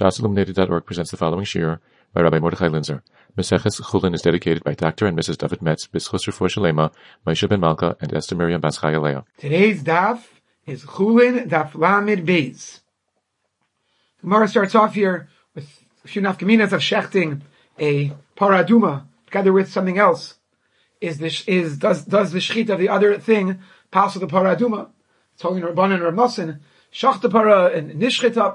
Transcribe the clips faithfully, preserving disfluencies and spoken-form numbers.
shas illuminated dot org presents the following shiur by Rabbi Mordechai Linzer. Meseches Chulin is dedicated by Doctor and Missus David Metz, B'schus Refuah Shalema, Moshe ben Malka, and Esther Miriam Bas Chaya Leah. Today's daf is Chulin Daf Lamed Beis. The Gemara starts off here with a few nafkaminas of shechting a paraduma together with something else. Is this is does does the shechit of the other thing pass with the paraduma? It's holding Rabban and Rav Nosson shach the para and nishchita.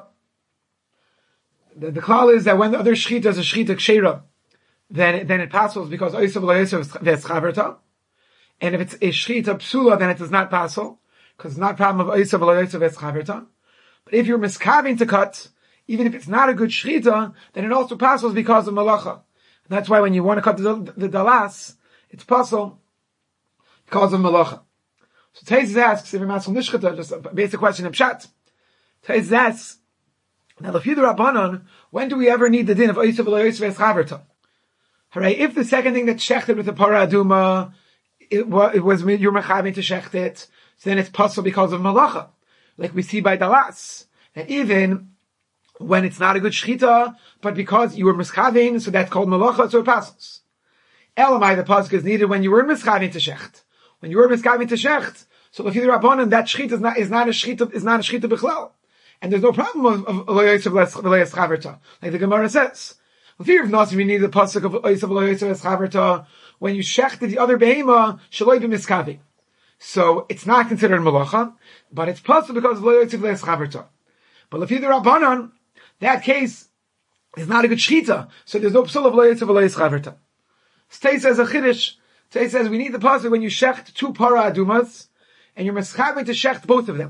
The, the klal is that when the other shechita is a shechita kshera, then it, then it passes because oisav loisav v'eschaverta. And if it's a shechita psula, then it does not passel because it's not a problem of oisav loisav v'eschaverta. But if you're miskaving to cut, even if it's not a good shechita, then it also passes because of malacha. And that's why when you want to cut the, the dalas, it's passel because of malacha. So Taiz asks, if you're masel nishchita, just a basic question of pshat. Taiz asks, now the Fidu Rabbanon, when do we ever need the din of oisav loisav v'eschaverta? Hooray, if the second thing that's shechted with the para aduma, it was, it was you're mechavim to shecht it, so then it's possible because of malacha. Like we see by dalas, that even when it's not a good shechita, but because you were mischavin, so that's called malacha, so it passes. Elamai, the pasuk is needed when you were mischavin to shecht. When you were mischavin to shecht, so the Fidu Rabbanon, that shechita is not, is not a shechita, is not a shechita bichlal. And there's no problem of loyos chaverta, like the Gemara says. The fear of Nasi, we need the pasuk of oisav loyos chaverta when you shechted the other behema shaloi b'miskavi. So it's not considered malacha, but it's possible because of loyos chaverta. But if either Rabbanon, that case is not a good shechita, so there's no psul of loyos chaverta. Stay says a chiddush. Stay says we need the pasuk when you shecht two para adumas and you're mischaving to shecht both of them.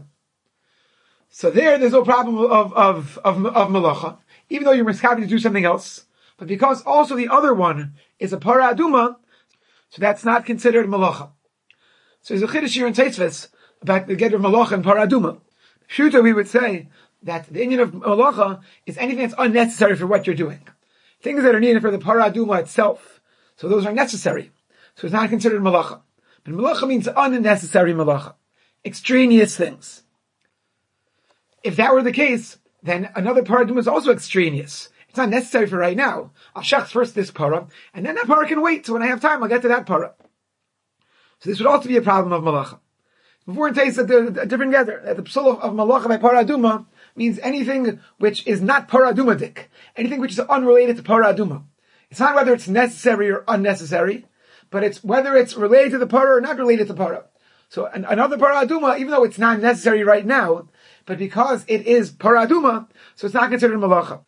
So there, there's no problem of, of, of, of malacha, even though you're mischaving to do something else. But because also the other one is a para aduma, so that's not considered malacha. So there's a chiddush here in Teisves about the get of malacha and para aduma. Shuta, we would say that the inyan of malacha is anything that's unnecessary for what you're doing. Things that are needed for the para aduma itself. So those are necessary. So it's not considered malacha. But malacha means unnecessary malacha. Extraneous things. If that were the case, then another paraduma is also extraneous. It's not necessary for right now. I'll shecht first this para, and then that para can wait. So when I have time, I'll get to that para. So this would also be a problem of malacha. Before in taste that they're different together. That the psul of, of malacha by paraduma means anything which is not paradumadik. Anything which is unrelated to paraduma. It's not whether it's necessary or unnecessary, but it's whether it's related to the para or not related to para. So an, another paraduma, even though it's not necessary right now, but because it is paraduma, so it's not considered malacha.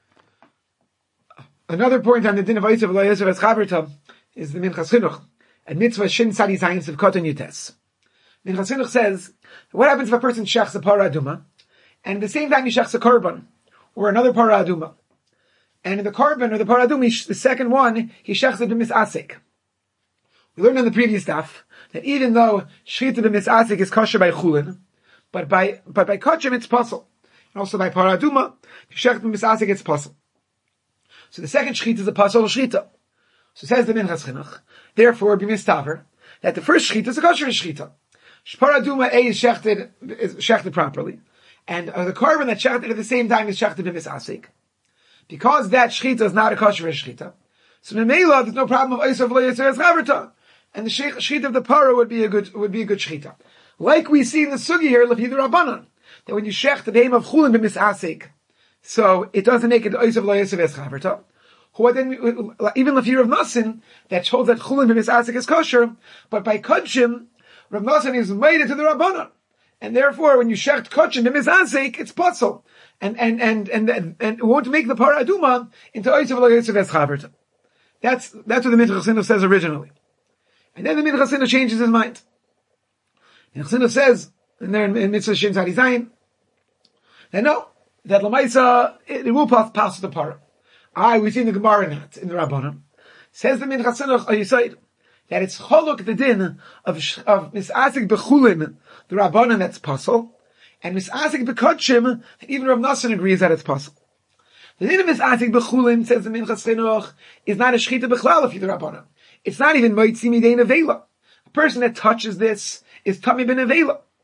Another point on the din of oisav loisav v'eschaverta is the Minchas Chinuch and mitzvah shin sadi zayin of koton yutes. Minchas Chinuch says, what happens if a person shechs a paraduma, and at the same time he shechs a korban or another paraduma, and in the korban or the paraduma, the second one he shechs a b'misasik. We learned in the previous daf that even though shechita b'misasik is kosher by chulin, But by, but by kachim it's possible. And also by paraduma, shech b'misasik it's possible. So the second shechita is a possible shechita. So says the Minchas Chinuch, therefore be mistaver, that the first shechita is a kosher shechita. Paraduma A is shechted, is shechted properly. And uh, the korban that shechted at the same time is shechted b'misasik. Because that shechita is not a kosher shechita, so memela there's no problem of oisav loyos chaverta. And the shechita of the para would be a good, would be a good shechita. Like we see in the sugi here, Lefidu Rabbanon, that when you shech the name of chulin b'misasik, so it doesn't make it oisav loyos chaverta. Even Lefidu Rav Nosson, that shows that chulin b'misasik is kosher, but by kachim, Rav Nosson is made into the Rabbanon. And therefore, when you shecht kachim b'misasik, it's puzzle. And, and, and, and, and, and it won't make the para aduma into oisav loyos chaverta. That's, that's what the Minchas Chinuch says originally. And then the Minchas Chinuch changes his mind. And Chassidus says, and there in Mitzvah Shin Tzadi Zayin, that no, that Lamaisa, it, it will pass, pass the para. I, we see in the Gemara not, in the Rabbanon. Says the Min Chassidus, or you say, that it's cholok the din of, of Misasik Bechulin, the Rabbanon that's possible, and Misasik Bekotchim, even Rav Nosson agrees that it's possible. The din of Misasik Bechulin, says the Min Chassidus, is not a Shechita Bechlal of the Rabbanon. It's not even Moitzi Midein Avela. A person that touches this is Tami Ben Avela.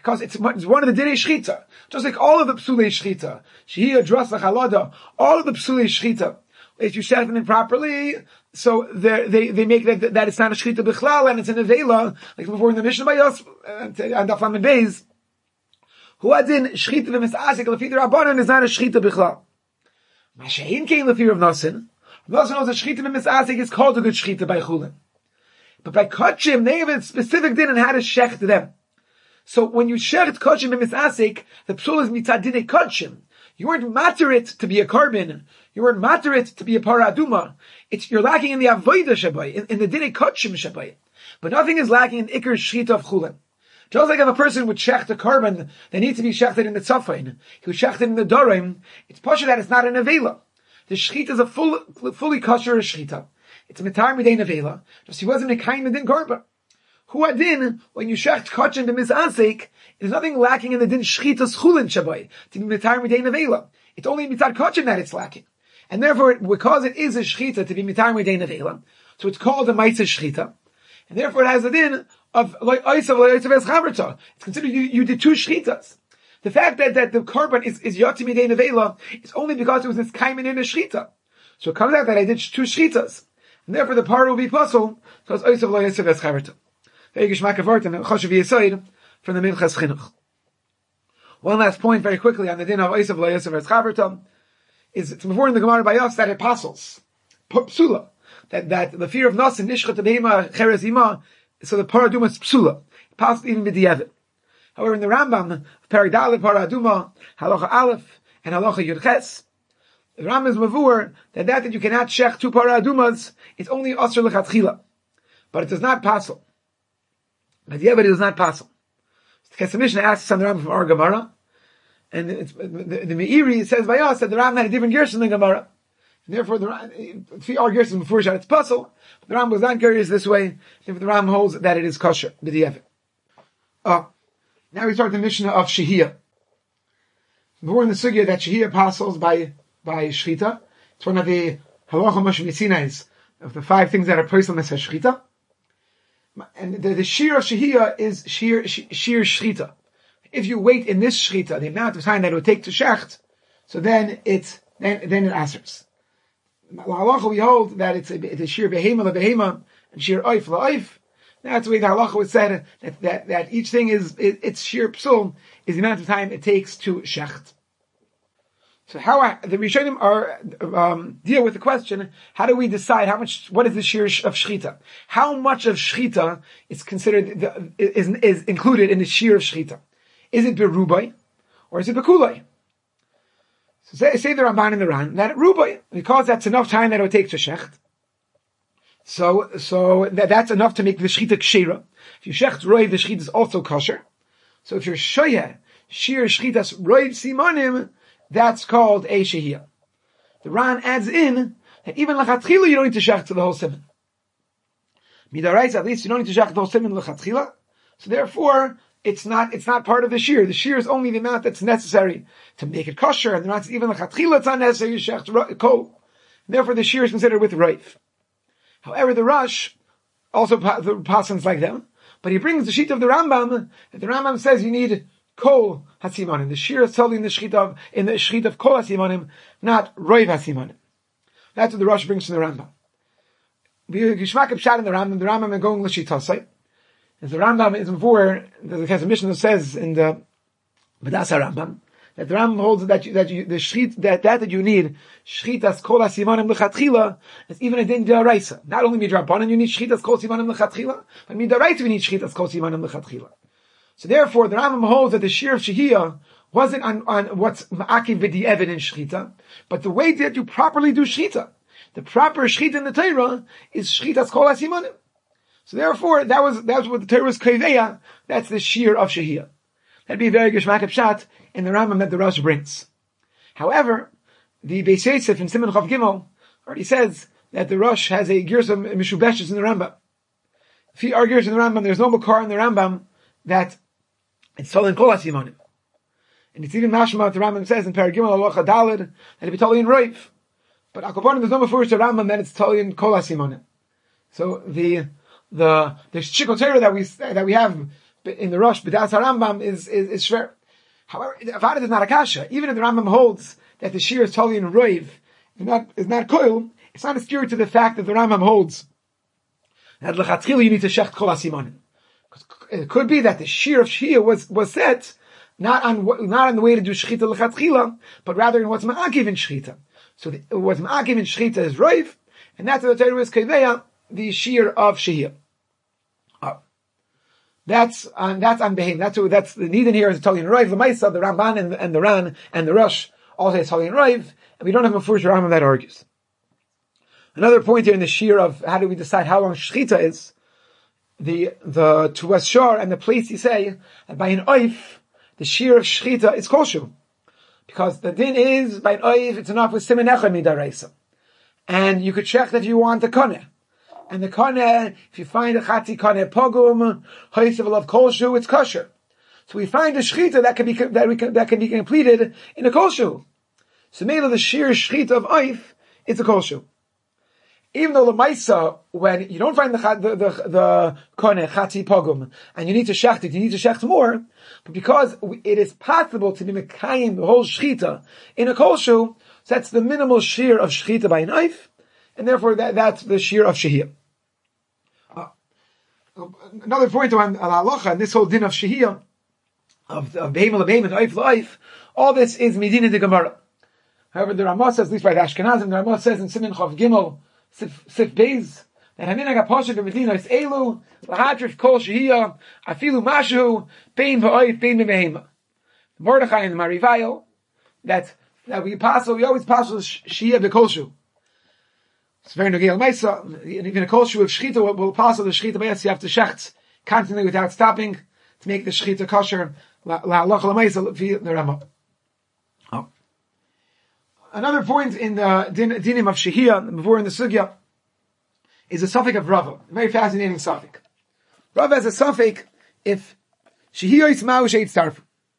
because it's, it's one of the dinei shchita. Just like all of the psulei shchita, shehiyah, drasa, chalada, all of the psulei shchita, if you shecht them properly, so they they make that that it's not a shchita bichlal and it's an avela, like before in the Mishnah by us and Daf Lamed Beis. Who adin shchita v'misasik lefi the Rabbanan is not a shchita bichlal. Mashein came the fear of Nasin. Nasin knows that shchita v'misasik is called a good shchita by chulin. But by kachim, they have a specific din on how to shecht them. So when you shecht kachim and misasik, the psul is mitzad dinei kachim. You weren't matter it to be a carbon. You weren't matter it to be a paraduma. It's, you're lacking in the avodah shabai, in, in the dinei kachim shabai. But nothing is lacking in ikar shchita of chulin. Just like if a person would shecht a carbon, they need to be shechted in the tzafain. He would shecht it in the dorim. It's pasha that it's not an avela. The shchita is a full, fully kosher shchita. It's a mitar midei nevela. Just he wasn't a kind midin korban. Hu adin, when you shecht kachin to misasek, there's nothing lacking in the din shchitas chulin shabai to be mitar midei nevela. It's only mitar kachin that it's lacking, and therefore, because it is a shchita to be mitar midei nevela, so it's called a ma'aseh shchita, and therefore it has a din of like oisav oisav es chavrta. It's considered you, you did two shchitas. The fact that, that the korban is is yot midei nevela is only because it was this kaimin in a shchita. So it comes out that I did two shchitas. And therefore the par will be puzzled, because Oysav lo Yosef es chaverta. Very gishmak of art and Choshev Yisoid from the Minchas Chinuch. One last point very quickly on the din of Oysav lo Yosef es chaverta is it's before in the Gemara by us that apostles, psula, that, that the fear of Nasin, Nishchat Behema, Cheres Ima, so the paraduma is psula. It passed even b'di'evet. However, in the Rambam, Perek Dalet paraduma, Halacha Aleph, and Halacha Yud Ches, the Ram is mavur that that that you cannot shech two paradumas is only asr lechatchila, but it does not passel. But yeah, but it does not passel. The Kesef Mishnah asks on the Ram from our Gemara, and it's, the, the, the Meiri says by us that the Ram had a different gerson than Gemara, and therefore the Ram, three our gerson before shot it's passel. But the Ram was not curious this way. Therefore the Ram holds that it is kosher. B'di'evet. Uh, now we start the Mishnah of Shehiyah. Before in the sugya that Shehiyah passels by by shchita. It's one of the halacha Moshe Mitzinais of the five things that are personal as shchita. And the, the shir of shehiyah is shir, shir shchita. If you wait in this shchita, the amount of time that it would take to shecht, so then it, then, then it answers. Halacha we hold that it's a, it's a shir behema la behema, and shir oif la oif. That's the way the halacha was said, that, that, that each thing is, it, it's shir psul, is the amount of time it takes to shecht. So how are, the Rishonim are um, deal with the question: how do we decide how much? What is the shir of shchita? How much of shchita is considered the, is is included in the shir of shchita? Is it berubai or is it bekulai? So say, say the Ramban and the Ran that rubai, because that's enough time that it would take to shecht. So so that, that's enough to make the shchita kshira. If you shecht roi, the shchita is also kosher. So if you're shoyeh shir shchitas roi simanim, that's called a shehiyah. The Ran adds in that even lechatchila you don't need to shech to the whole siman. Midaraisa, at least you don't need to shech the whole siman lechatchila. So therefore, it's not it's not part of the shir. The shir is only the amount that's necessary to make it kosher, and the Ran says even lechatchila it's not necessary to shech kol. Therefore, the shir is considered with roif. However, the Rush also the pasans like them, but he brings the sheet of the Rambam that the Rambam says you need kol hasimanim. The shir is totally in the shchita of in the shchita of kol hasimanim, not roiv hasimanim. That's what the Rosh brings from the Rambam. Gishmak pshat in the Rambam. The Rambam is going l'shitasai. As the Rambam is before the Kesef Mishnah says in the B'das Rambam that the Rambam holds that you, that you, the shchit that that that you need shchitas kol hasimanim lechatchila is even a din d'oraisa. Not only midrabanan you need shchitas kol hasimanim lechatchila, but midoraisa you need shchitas kol hasimanim lechatchila. So therefore, the Rambam holds that the shir of shehiyah wasn't on, on what's ma'akiv b'di'evet in shchita, but the way that you properly do shchita. The proper shchita in the Torah is shchitas kol hasimanim. So therefore, that was that's what the Torah was kaveya. That's the shir of shehiyah. That'd be a very geshmak pshat in the Rambam that the Rosh brings. However, the Beis Yosef in Siman Chav Gimel already says that the Rosh has a girsa mishubeshes in the Rambam. If he argues in the Rambam, there's no makar in the Rambam that it's Tolin Kol HaSimanim. And it's even mashma, the Rambam says in Perek Gimel Halacha Daled, that it be Tolin Roiv. But Akaponim, there's no mafurish to Rambam that it's Tolin Kol HaSimanim. So the, the, the Shikot Torah that we, that we have in the Rosh, B'das HaRambam is, is, is shver. However, Avad is not a kasha. Even if the Rambam holds that the shear is totally in Roiv, is not, is not koil, it's not a steer to the fact that the Rambam holds that l'chatchila you need to shecht kol hasimanim. It could be that the shear of Shia was, was set not on, not on the way to do shechita l'chatchila, but rather in what's ma'akiv in shechita. So the, what's ma'akiv in shechita is Roiv, and that's what the Torah is keveya, the shear of Shia. Oh. That's on, that's on Behem. That's what, that's the need in here is totally in Roiv. The Maisa, the Ramban and, and the Ran and the Rosh all say it's totally in Roiv, and we don't have a Mefurish Rambam that argues. Another point here in the shear of how do we decide how long shechita is, the, the, to Ashar and the place you say, that by an oif, the shear of shechita is koshu. Because the din is, by an oif, it's enough with simen echad midaraisa. And you could check that you want the koneh. And the koneh, if you find a chati koneh pogum, hoisev of koshu, it's kosher. So we find a shechita that can be, that we can, that can be completed in a koshu. So maybe the sheer shechita of oif, it's a koshu. Even though the Maisa, when you don't find the the the, the Kone Chati Pogum, and you need to shecht it, you need to shecht more, but because it is possible to be mekayim the whole shechita in a koshu, so that's the minimal shear of shechita by a knife, and therefore that, that's the shear of shehiyah. Uh, another point on halacha and this whole din of shehiyah of of behem lebehem and oif leif, all this is midina de Gemara. However, the Ramah says, at least by the Ashkenazim, the Ramah says in Simin Chav Gimel. Sif, sif Beis, that Haminag HaPoshet b'Medina is Elu, L'Hadrif Kol Shehiyah, Afilu Mashu, Bein V'Oif, Bein B'Mehema. Mordechai and the Marivayo, that, that we pass, we always pass with Shehiyah B'Kolshu. It's very Nogel Mesa, and even a Kolshu of Shechita will, will pass with the Shechita Beis, you have to shecht constantly without stopping to make the Shechita kosher, La'aloch L'Mesa, the Ramah. Oh. Another point in the din, dinim of Shehiyah, before in the Sugya, is a suffix of Rava. A very fascinating suffix. Rava has a suffix if Shehiyah is ma'u she'it starf,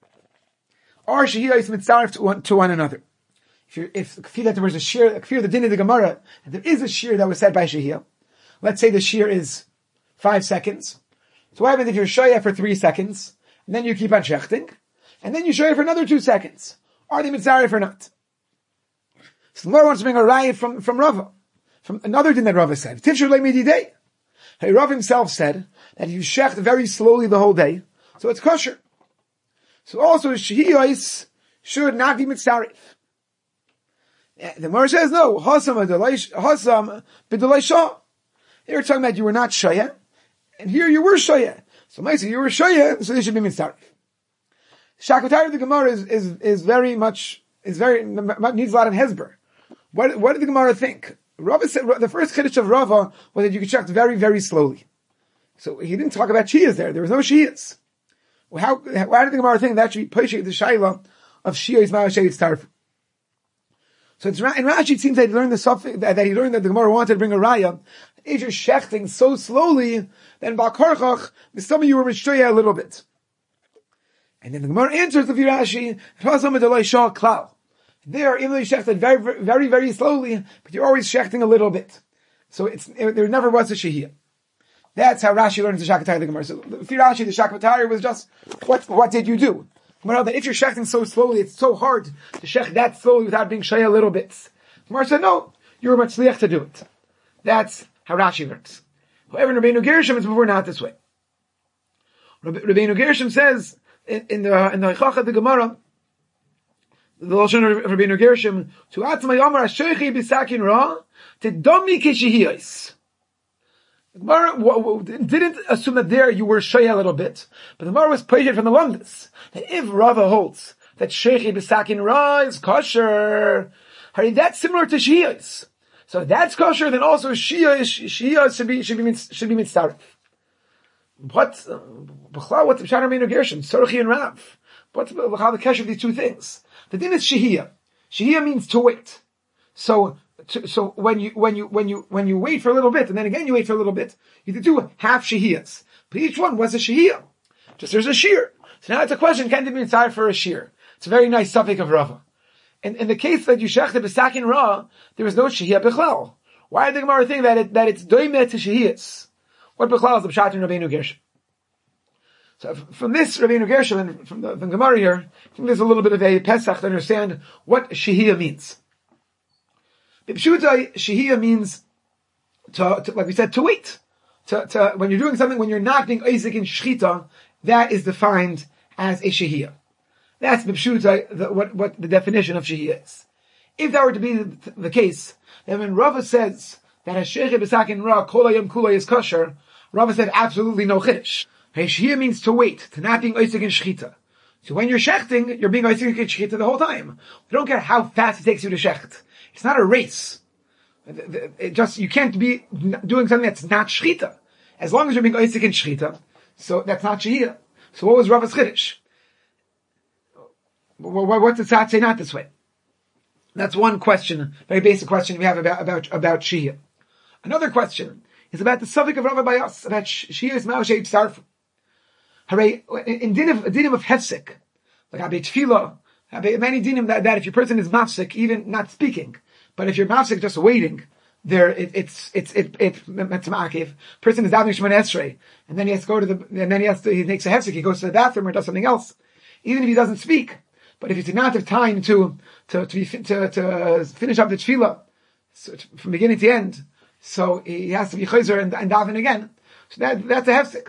or Shehiyah is mitzarf to one, to one another. If you if feel that there was a shear, if you the din of the Gemara, and there is a shear that was said by Shehiyah, let's say the shear is five seconds. So what happens if you're shoyah for three seconds, and then you keep on shechting, and then you shoyah for another two seconds? Are they mitzarf or not? So the Gemara wants to bring a riot from, from Rava. From another thing that Rava said. Tifshu le'mididei. Hey, Rava himself said that you shecht very slowly the whole day, so it's kosher. So also Shehiyos should not be mitzarif. The Gemara says no. Hasam b'delay shah. They were talking about you were not shaya, and here you were shaya. So Maisa, you were shaya, so they should be mitzarif. Shakatari of the Gemara is, is, is very much, is very, needs a lot of hezber. What, what did the Gemara think? Rava said, the first chiddush of Rava was that you could check very, very slowly. So he didn't talk about shiyas there. There was no shiyas. Well, how, why did the Gemara think that should be Pesach the Shaila of shiyas ma'ashay tarf? So it's, in Rashi it seems that he learned the suffix, that he learned that the Gemara wanted to bring a raya. If you're shechting so slowly, then Ba'karchach, some of you were mishtoya a little bit. And then the Gemara answers the Rashi, Razam Adalai Shah Klal. There, even though you shechted very, very, very slowly, but you're always shechting a little bit. So it's, it, there never was a shehiyah. That's how Rashi learns the Shakatari the Gemara. So for Rashi, the Shakatari was just, what, what did you do? Gemara, that if you're shechting so slowly, it's so hard to shech that slowly without being shay a little bit. Gemara said, no, you were matzliach to do it. That's how Rashi learns. However, in Rabbeinu Gershom, it's before not this way. Rabbeinu Gershom says, in, in the, in the Hechach of the Gemara, the Lashon of Rabbeinu Gershom, to atzmai amar ha-shoichi b'sakin ra, tedomi keshehiyos. The Gemara didn't assume that there you were shoy a little bit, but the Gemara was praised from the Lumdus, that if Rava holds that shoichi b'sakin ra is kosher, that's similar to shehiyos. So if that's kosher, then also shehiyos, shehiyos should be, should be, should be mitzaref. What, b'chla, what's the Pshat Rabbeinu Gershom? Sorchi and Rav. What's the kesher of these two things? The din is shehiyah. Shehiyah means to wait. So, to, so when you, when you, when you, when you wait for a little bit, and then again you wait for a little bit, you have to do half shehiyahs. But each one was a shehiyah. Just there's a shear. So now it's a question, can it be inside for a shear? It's a very nice suffix of Rava. In, in the case that you shechted b'sakin ra, there was no shehiyah b'chlal. Why did the Gemara think that it, that it's doimeh to shehiyahs? What b'chlal is the pshat in Rabbeinu Gershom? So from this, Rabbeinu Gershom, from the from Gemara here, I think there's a little bit of a Pesach to understand what Shehiyah means. B'pshutai, Shehiyah means to, to, like we said, to wait. To, to, when you're doing something, when you're not being Isaac in Shechita, that is defined as a Shehiyah. That's B'pshutai, the, what, what the definition of Shehiyah is. If that were to be the, the case, then when Rava says that Hashecheh B'sakin Ra, Kol Hayom Kula is kosher, Rava said absolutely no Chiddush. Shehiyah means to wait, to not being Isaac in Shechita. So when you're shechting, you're being Isaac in Shechita the whole time. You don't care how fast it takes you to shecht. It's not a race. It just, you can't be doing something that's not Shechita. As long as you're being Isaac in Shechita, so that's not Shehiyah. So what was Rava's Chiddush? What does Tzad say not this way? That's one question, very basic question we have about, about, about Shehiyah. Another question is about the subject of Rava Bayas, about Shehiyah's Ma'aseh Tzarfu. Hooray, in dinim, dinim of hefsek, like Abei Tefillah, many dinim that, that if your person is mafsek, even not speaking, but if you're mafsek just waiting, there, it, it's, it's, it, it, it's ma'akiv. Person is davening Shemona Esrei, and then he has to go to the, and then he has to, he makes a hefsek, he goes to the bathroom or does something else. Even if he doesn't speak, but if he did not have time to, to, to, be, to, to finish up the Tefillah, so from beginning to end, so he has to be chayzer and, and daven again. So that, that's a hefsek.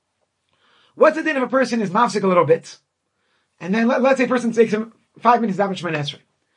What's the din if a person is mafsik a little bit, and then let, let's say a person takes him five minutes to daven Shemona Esrei.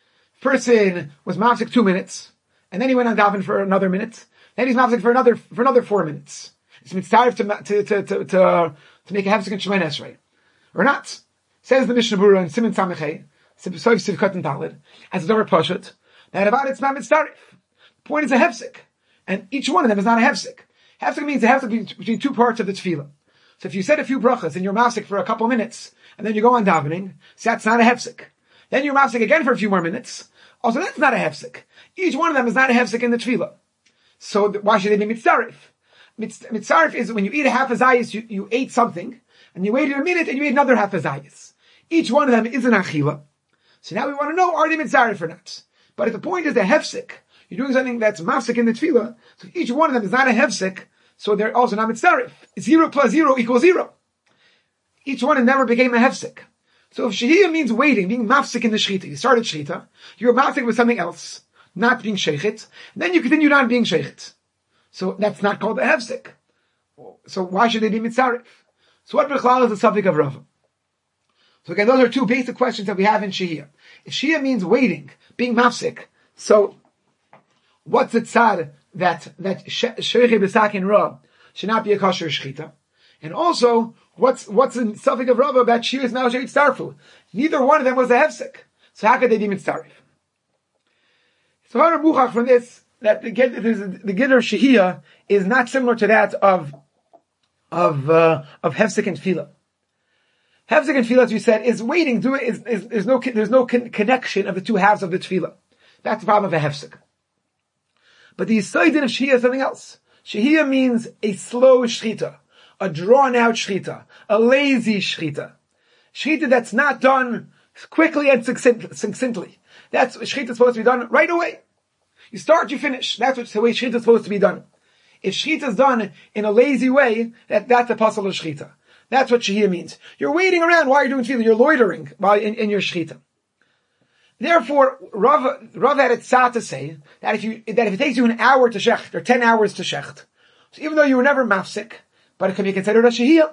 Person was mafsik two minutes, and then he went on daven for another minute. Then he's mafsik for another for another four minutes. It's mitzaref to to to to to, to make a hefsek in Shemona Esrei, or not? Says the Mishnah Berurah in Siman Samechei, Sivsoif Sivkat and Daled, as a Dover Pashut, that about it's not mitzaref. The point is a hefsek, and each one of them is not a hefsek. Hefsek means a hefsek between two parts of the tefillah. So if you said a few brachas and you're mafsik for a couple minutes, and then you go on davening, so that's not a hefsek. Then you're mafsik again for a few more minutes. Also, that's not a hefsek. Each one of them is not a hefsek in the tefillah. So why should they be mitzaref? Mitzaref is when you eat a half a zayis, you, you ate something, and you waited a minute and you ate another half a zayis. Each one of them is an achila. So now we want to know, are they mitzaref or not? But if the point is a hefsek, you're doing something that's mafsik in the tefillah, so each one of them is not a hefsek, so they're also not mitzaref. Zero plus zero equals zero. Each one never became a hefsek. So if Shehiyah means waiting, being mafsik in the shechita, you started shechita, you were mafsik with something else, not being shechit, then you continued on being shechit. So that's not called a hefsek. So why should they be mitzaref? So what b'chlal is the subject of Rava? So again, those are two basic questions that we have in Shehiyah. If Shehiyah means waiting, being mafsik, so what's the tzad that that Sheikhei B'sakin Ra should not be a kosher shechita? And also, what's what's the suffix of Rava about Shehiyah's Ma'aseh Tzarfu? Neither one of them was a hefsek. So how could they be mitzaref? So how Muchach from this that the the Giddur Shehiyah is not similar to that of of uh, of hefsek and tefillah. Hefsek and tefillah, as we said, is waiting. Do it is, is there's no there's no con- connection of the two halves of the tefillah. That's the problem of a hefsek. But the Yisoidin of Shehiyah is something else. Shehiyah means a slow shechita, a drawn-out shechita, a lazy shechita. Shechita that's not done quickly and succinctly. That's what shechita is supposed to be done right away. You start, you finish. That's what the way shechita is supposed to be done. If shechita is done in a lazy way, that, that's a puzzle of shechita. That's what Shehiyah means. You're waiting around while you're doing tefillah. You're loitering while in, in your shechita. Therefore, Rav, Rav had it tzad to say that if you, that if it takes you an hour to shecht, or ten hours to shecht, so even though you were never mafsik, but it can be considered a shehiyah.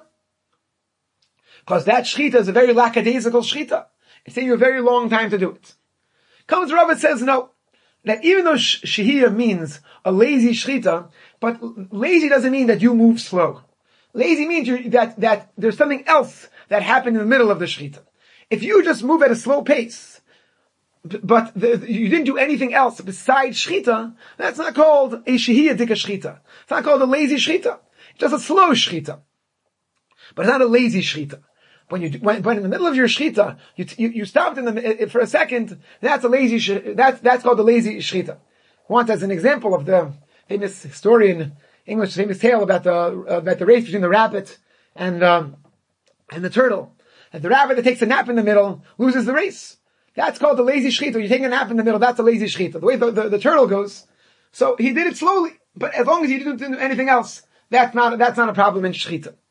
Because that shechita is a very lackadaisical shechita. It's taking you a very long time to do it. Comes Rav and says no. That even though shehiyah means a lazy shechita, but lazy doesn't mean that you move slow. Lazy means you, that, that there's something else that happened in the middle of the shechita. If you just move at a slow pace, but the, you didn't do anything else besides shechita, that's not called a shehiyah dika shechita. It's not called a lazy shechita. It's just a slow shechita. But it's not a lazy shechita. When you when, when in the middle of your shechita, you, you you stopped in the for a second, that's a lazy that's that's called a lazy shechita. Want as an example of the famous historian English famous tale about the uh, about the race between the rabbit and um, and the turtle. And the rabbit that takes a nap in the middle loses the race. That's called the lazy shechita. You take a nap in the middle, that's a lazy shechita. The way the, the, the turtle goes. So he did it slowly, but as long as he didn't do anything else, that's not, that's not a problem in shechita.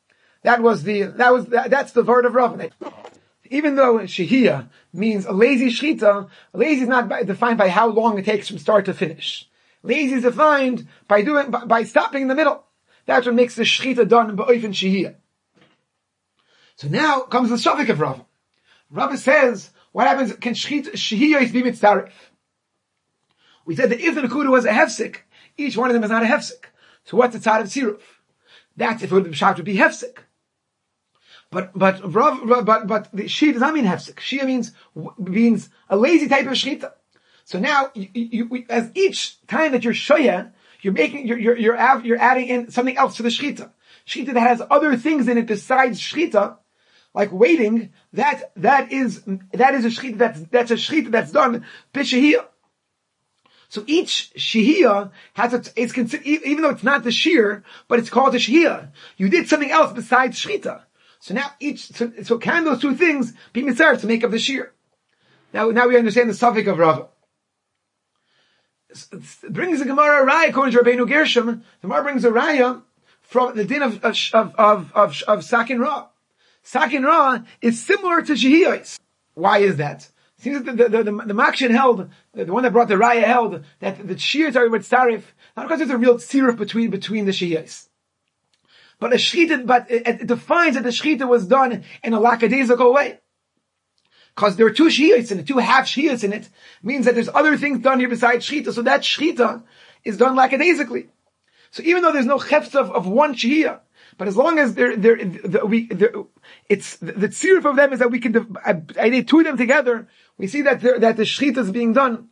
That was the, that was, that, that's the word of Rav. Even though shehiyah means a lazy shechita, lazy is not by, defined by how long it takes from start to finish. Lazy is defined by doing, by, by stopping in the middle. That's what makes the shechita done ba'ofen shehiyah. So now comes the suffix of Rav. Rav says, what happens, can shehiyah be mitzaref? We said that if the nekuda was a hefsek, each one of them is not a hefsek. So what's the tzad of tziruf? That's if it would, the would be hefsek. But, but, Rav, but, but the shia does not mean hefsek. Shia means, means a lazy type of shechita. So now, you, you, as each time that you're shoyah, you're making, you're, you're, you're, you're adding in something else to the shechita. Shechita that has other things in it besides shechita, like waiting, that, that is, that is a shechita that's, that's a shechita that's done b'shehiyah. So each shehiyah has a, it's considered, even though it's not the shear, but it's called a shehiyah. You did something else besides shechita. So now each, so, so can those two things be mitzvah to make up the shear? Now, now we understand the suffix of Rava. It brings the Gemara a raya according to Rabbeinu Gershom. The Gemara brings a raya from the din of, of, of, of, of Sakin Ra. Sakin Ra is similar to shehiyahs. Why is that? It seems that the, the, the, the Makshin held, the, the one that brought the raya held, that the shears are with tzarif, not because there's a real tziruf between, between the shehiyahs. But a shechita, but it, it defines that the shechita was done in a lackadaisical way. Because there are two shehiyahs in it, two half shehiyahs in it, means that there's other things done here besides shechita, so that shechita is done lackadaisically. So even though there's no chefs of, of one shehiyah, but as long as they're, they're, the, we, they're, it's, the, the tziruf of them is that we can, I, I did two of them together, we see that that the shechita is being done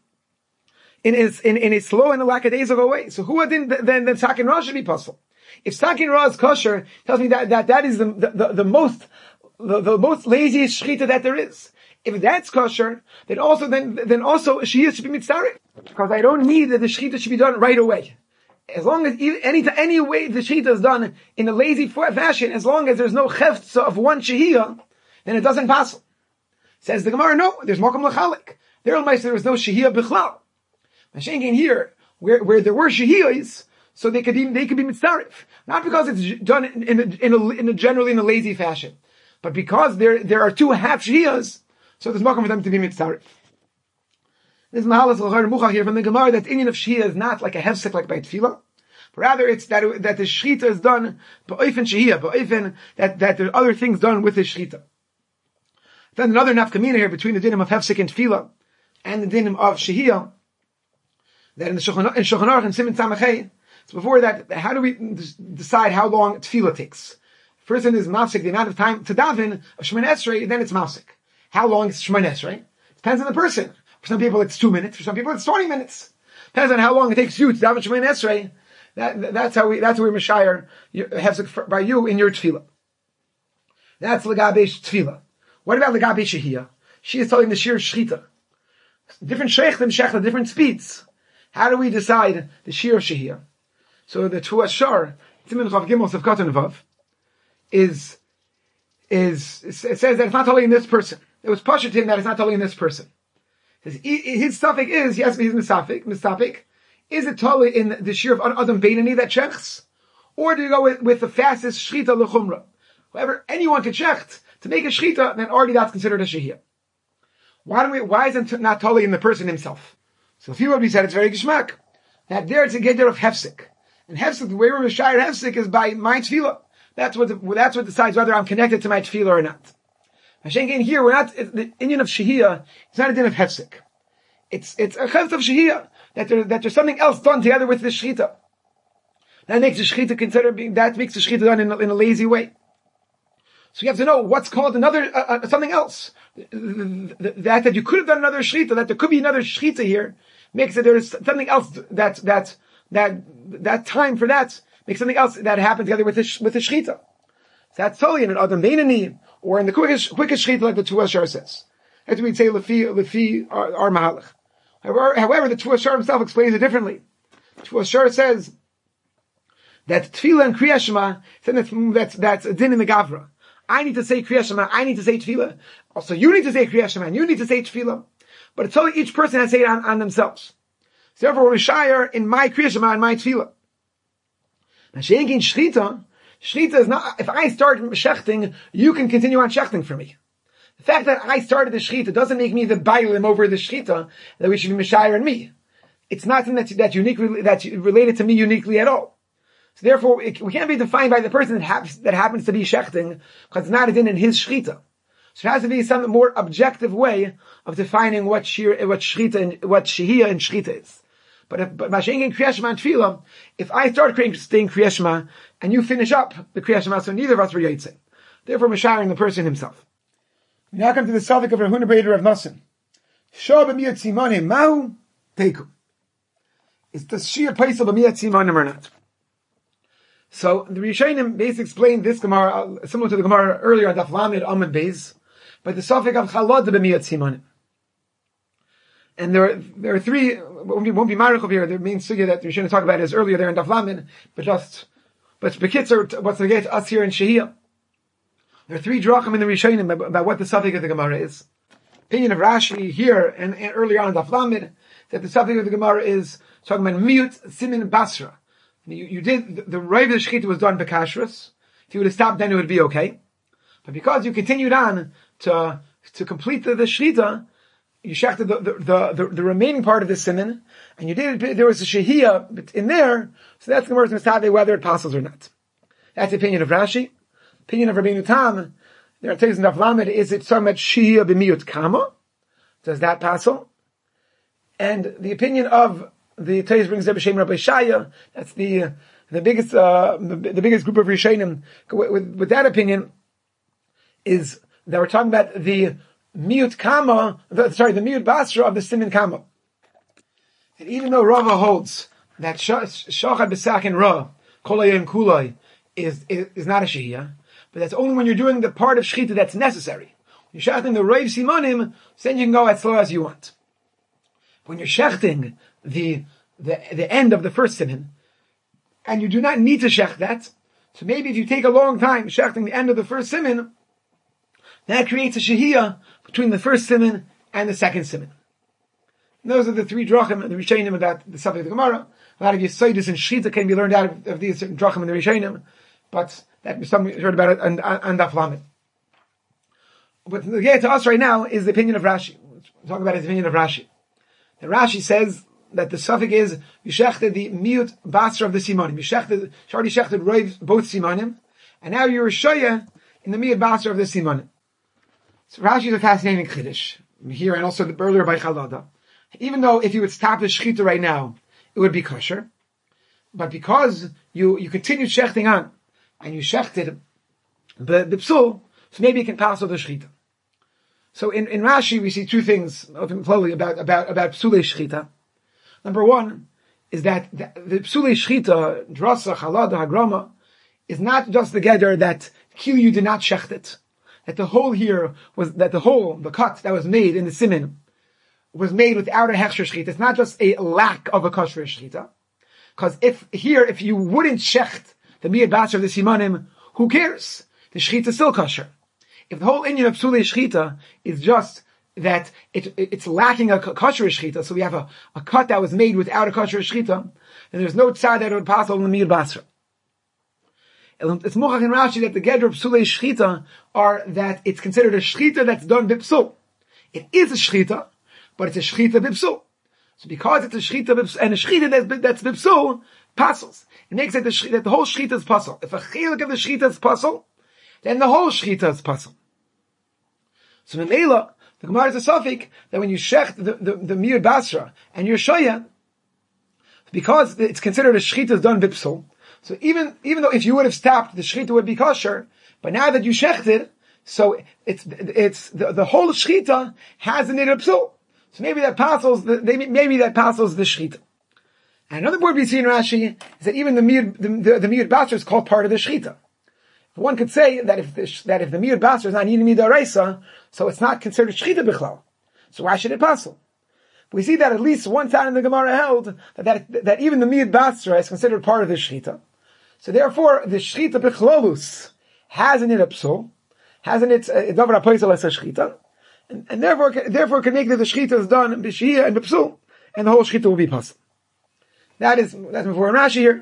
in a, in, in a slow and a lackadaisical way. So who then, then, then Sakin Ra should be puzzled? If Sakin Ra is kosher, tells me that, that, that is the, the, the most, the, the most laziest shechita that there is. If that's kosher, then also, then, then also, shehiyah should be mitzaref. Because I don't need that the shechita should be done right away. As long as, any, any way the shechita is done in a lazy fashion, as long as there's no chefts of one shehiyah, then it doesn't pass. Says the Gemara, no, there's mokum l'chalik. There there was no shehiyah bichlal. Mashenkin here, where, where there were shehiyahs, so they could be, they could be mitzaref. Not because it's done in, in, a, in, a, in a generally in a lazy fashion, but because there, there are two half shehiyahs, so there's mokum for them to be mitzaref. This mahalas l'char mucha here from the Gemara that the Indian of shehiyah is not like a hefsek like by tefillah. Rather, it's that, that the shechita is done ba'ofen shehiyah, ba'ofen that, that there are other things done with the shechita. Then another nafkamina here between the dinim of hefsek and tefillah and the dinim of shehiyah, that in the Shulchan Aruch and Siman Tzamachei. So before that, how do we decide how long tefillah takes? First thing is mafsik, the amount of time to daven of Shemoneh Esrei, then it's mafsik. How long is Shemoneh Esrei? Depends on the person. For some people it's two minutes, for some people it's twenty minutes. Depends on how long it takes you to daven Shemoneh Esrei. That, that's how we, that's how we mashayar hefsek by you in your tefillah. That's l'gabe tefillah. What about l'gabe shehiyah? She is telling the shir shechita. Different sheikhim shechta, different speeds. How do we decide the shir of shehiyah? So the Tuashar, Timin Chav Gimel of Katan Vav, is, is, it says that it's not totally in this person. It was pushed him that it's not totally in this person. His, his suffix is, yes, he's misafik, misafik. Is it totally in the shir of Adam Beinani that shechs? Or do you go with, with the fastest shechita l'chumra? However, anyone can shecht. To make a shechita, then already that's considered a shehiyah. Why do we, why is it not totally in the person himself? So if you would be said, it's very geshmak. That there it's a geder of hefsek. And hefsek, the way we're mishayir hefsek is by my tefillah. That's what, the, that's what decides whether I'm connected to my tefillah or not. Hashem, here, we're not, the Indian of shehiyah, it's not a din of hefsek. It's, it's a cheft of shehiyah. That there, that there's something else done together with the shechita. That makes the shechita consider being, that makes the shechita done in a, in a lazy way. So you have to know what's called another, uh, uh, something else. That, that you could have done another shechita, that there could be another shechita here, makes it there's something else that, that, that, that time for that, makes something else that happened together with the, with the shechita. So that's totally in an Adam Beinani, or in the quickest, quickest shechita like the Tuashar says. That's what we'd say, Lefi, Lefi, our, our Mahalach. However, however, the Tuashar himself explains it differently. The Tuashar says that Tefillah and Kriyas Shema, that's, that's a din in the Gavra. I need to say Kriyas Shema, I need to say Tefillah. Also, you need to say Kriyas Shema, and you need to say Tefillah. But it's only each person has to say it on, on themselves. So therefore, we're Shire in my Kriyas Shema and my Tefillah. Now, She'enkin Shechita, Shechita is not, if I start shechting, you can continue on shechting for me. The fact that I started the shechita doesn't make me the bailim over the shechita that we should be mishayir and me. It's not something that's, that's uniquely, that's related to me uniquely at all. So therefore, it, we can't be defined by the person that happens, that happens to be shechting, because it's not a din in his shechita. So it has to be some more objective way of defining what shir, what shechita and what shehiyah and shechita is. But if, but Mashengen Kriyas Shema and Tefillah, if I start saying Kriyas Shema and you finish up the Kriyas Shema, so neither of us were Yitzin. Therefore, Mashayrin the person himself. We now come to the Safek of Rav Huna Breder of Nosson. Shah b'miyat simanim mahu teiku. Is the Shir Paisel b'miyat simanim or not? So the Rishonim basically explained this Gemara, uh, similar to the Gemara earlier on Daf Lamed Amud Beis, but the Safek of Chalad b'miyat simanim. And there are, there are three, won't be, won't be marich over here, the main sugya that we shouldn't talk about is earlier there in Daf Lamed, but just, but Bekitzer, what's the get us here in Shehiyah? There are three drachim in the Rishonim about, about what the suffix of the Gemara is. Opinion of Rashi here and, and earlier on in Daf Lamed, that the suffix of the Gemara is talking about Miut Simin Basra. You, you did, the, the Rav of the Shechita was done Bekashrus. If you would have stopped then it would be okay. But because you continued on to, to complete the, the Shechita, you shechted the, the, the, the remaining part of the simin, and you did, there was a shehiyah in there, so that's the Gemara's mistade whether it passes or not. That's the opinion of Rashi. Opinion of Rabbeinu Tam, there are things in Daf Lamed, is it talking about shehiyah b'miyut kama? Does that passel? And the opinion of the Teis brings up B'Shem Rabbi Shaya, that's the, the biggest, uh, the, the biggest group of Rishonim, with, with that opinion, is that we're talking about the Miut Kama, the, sorry, the Miut Basra of the Simin Kama. And even though Rava holds that Shachad B'Sakin Ra, Kolay and Kulay, is, is, is not a Shehiyah, but that's only when you're doing the part of Shechita that's necessary. When you're shechting the Reiv Simonim, so then you can go as slow as you want. When you're shechting the, the, the end of the first Simin, and you do not need to shech that, so maybe if you take a long time shechting the end of the first Simin, that creates a Shehiyah between the first siman and the second siman. Those are the three drachim and the Rishonim about the subject of the Gemara. A lot of Yesodis and Shita can be learned out of, of these certain drachim and the Rishonim, but that was something we heard about it on, on Daf Lamed. But the get to us right now is the opinion of Rashi. We'll talk about his opinion of Rashi. The Rashi says that the suffix is you shechted the miut basra of the simanim. You shechted, already shechted roiv both simanim, and now you're shoya in the miut basra of the simanim. So Rashi is a fascinating chiddush here, and also the earlier by Chalada. Even though if you would stop the shechita right now, it would be kosher, but because you you continued shechting on and you shechted the the psul, so maybe you can pass over the shechita. So in, in Rashi we see two things slowly about about about psulei shechita. Number one is that the, the psulei shechita, drasa, Chalada, Hagrama, is not just the gather that kill you did not shecht it. That the hole here was, that the hole, the cut that was made in the simin, was made without a hechsher shechita. It's not just a lack of a kosher shechita. Because if, here, if you wouldn't shecht the miyad basar of the simanim, who cares? The shechita is still kosher. If the whole inyan of psulei shechita is just that it, it, it's lacking a kosher shechita, so we have a, a cut that was made without a kosher shechita, then there's no tzad that would pass on the miyad basar. It's mochach in Rashi that the gedr of psulei shechita are that it's considered a shechita that's done b'psul. It is a shechita, but it's a shechita b'psul. So because it's a shechita b'psul, and a shechita that's, that's b'psul, passes. It makes it the, that the whole shechita is pasul. If a chelik of the shechita is pasul, then the whole shechita is pasul. So in Leila, the Gemara is a suffix that when you shecht the, the, the mir basra and you're shoya, because it's considered a shechita is done b'psul, so even, even though if you would have stopped, the shechita would be kosher, but now that you shechted, so it's, it's, the, the whole shechita has an nidr psul. So maybe that passes, the, maybe that passes the shechita. And another word we see in Rashi is that even the mir, the, the, the mir basra is called part of the shechita. One could say that if the, that if the mir basra is not needing midaraisa, so it's not considered shechita bichlal. So why should it pass? We see that at least one time in the Gemara held that, that, that even the mir basra is considered part of the shechita. So therefore, the shechita b'chlolus has in it a psul, has in it a davar apoisel as a shechita, and, and therefore, therefore can make that the shechita is done b'shiyah and b'psul, and the whole shechita will be possible. That is, that's before in Rashi here.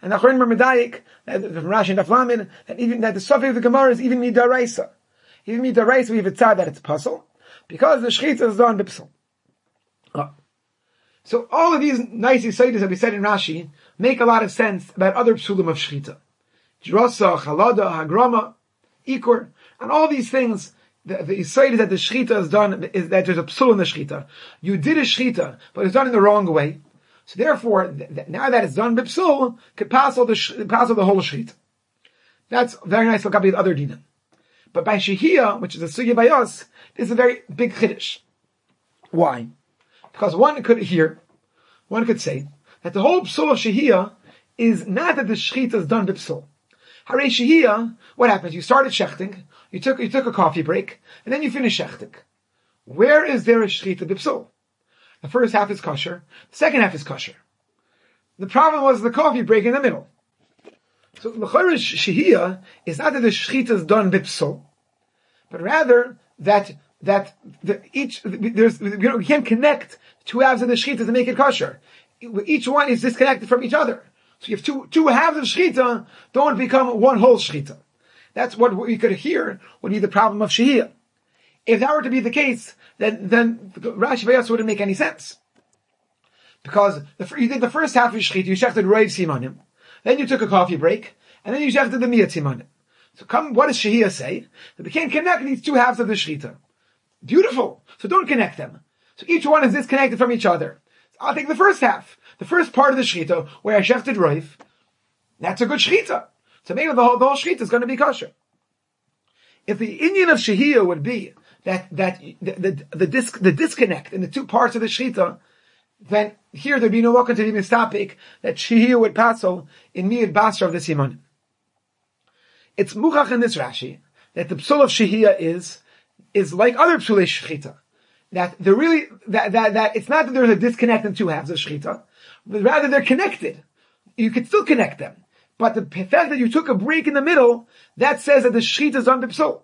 And the Achronim are medayik, from Rashi and Daf Lamed, that even, that the suffix of the Gemara is even midaraisa. Even midaraisa, we have a tzad that it's puzzle, because the shechita is done b'psul. Oh. So all of these nice yisaitis that we said in Rashi make a lot of sense about other psulim of shechita. Drasa, chalada, hagrama, ikur, and all these things, the, the yisaitis that the shechita is done, is that there's a psul in the shechita. You did a shechita, but it's done in the wrong way. So therefore, th- th- now that it's done b'psul, could pass all the, sh- pass all the whole shechita. That's very nice look up with other dinim. But by shehiyah, which is a sugya by us, this is a very big chiddush. Why? Because one could hear, one could say, that the whole psul of shehiyah is not that the shechita is done b'psul. Harei shehiyah, what happens? You started shechting, you took, you took a coffee break, and then you finish shechting. Where is there a shechita b'psul? The first half is kosher, the second half is kosher. The problem was the coffee break in the middle. So l'chorah shehiyah is not that the shechita is done b'psul, but rather that that the, each there's you know we can't connect two halves of the shechita to make it kosher. Each one is disconnected from each other. So you have two two halves of shechita don't become one whole shechita. That's what we could hear would be the problem of shehiyah. If that were to be the case, then then Rashi Vayas wouldn't make any sense, because the, you did the first half of shechita, you shechted roiv simanim, then you took a coffee break, and then you shechted the miyat simanim. So come, what does shehiyah say? That we can't connect these two halves of the shechita. Beautiful. So don't connect them. So each one is disconnected from each other. So I'll take the first half, the first part of the shechita, where I shechted roiv. That's a good shechita. So maybe the whole, the whole shechita is going to be kosher. If the Indian of shehiyah would be that, that, the, the, the, disc, the disconnect in the two parts of the shechita, then here there'd be no welcome to the mistapik that shehiyah would passel in miyad basra of the siman. It's muchach in this Rashi that the psul of shehiyah is, is like other psulei shechita. That they're really, that, that, that it's not that there's a disconnect in two halves of shechita, but rather they're connected. You could still connect them. But the fact that you took a break in the middle, that says that the shechita is on b'psul.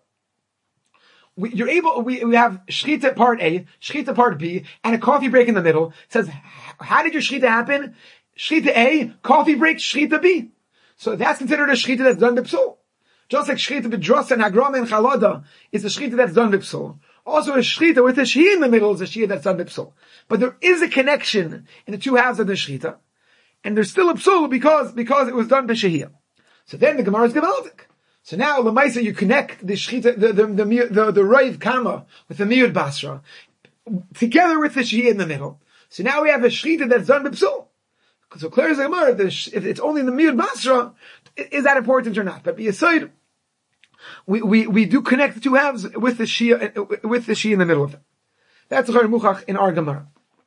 We, you're able, we, we have shechita part A, shechita part B, and a coffee break in the middle. It says, how did your shechita happen? Shechita A, coffee break, shechita B. So that's considered a shechita that's done b'psul. Just like shechita b'drosa and hagrama and chalada is a shechita that's done b'psul. Also a shechita with a shehiyah in the middle is a shehiyah that's done b'psul. But there is a connection in the two halves of the shechita, and there's still a psul because, because it was done b'shehiyah. So then the Gemara is gevaldik. So now, l'maisa, you connect the shechita, the, the, the, the, the, the roiv kama with the miyud basra, together with the shehiyah in the middle. So now we have a shechita that's done b'psul. So clear as the Gemara, if it's only the miyud basra, is that important or not? But b'yesod, we, we, we do connect the two halves with the shehiyah, with the shehiyah in the middle of it. That's the muchach in our Gemara.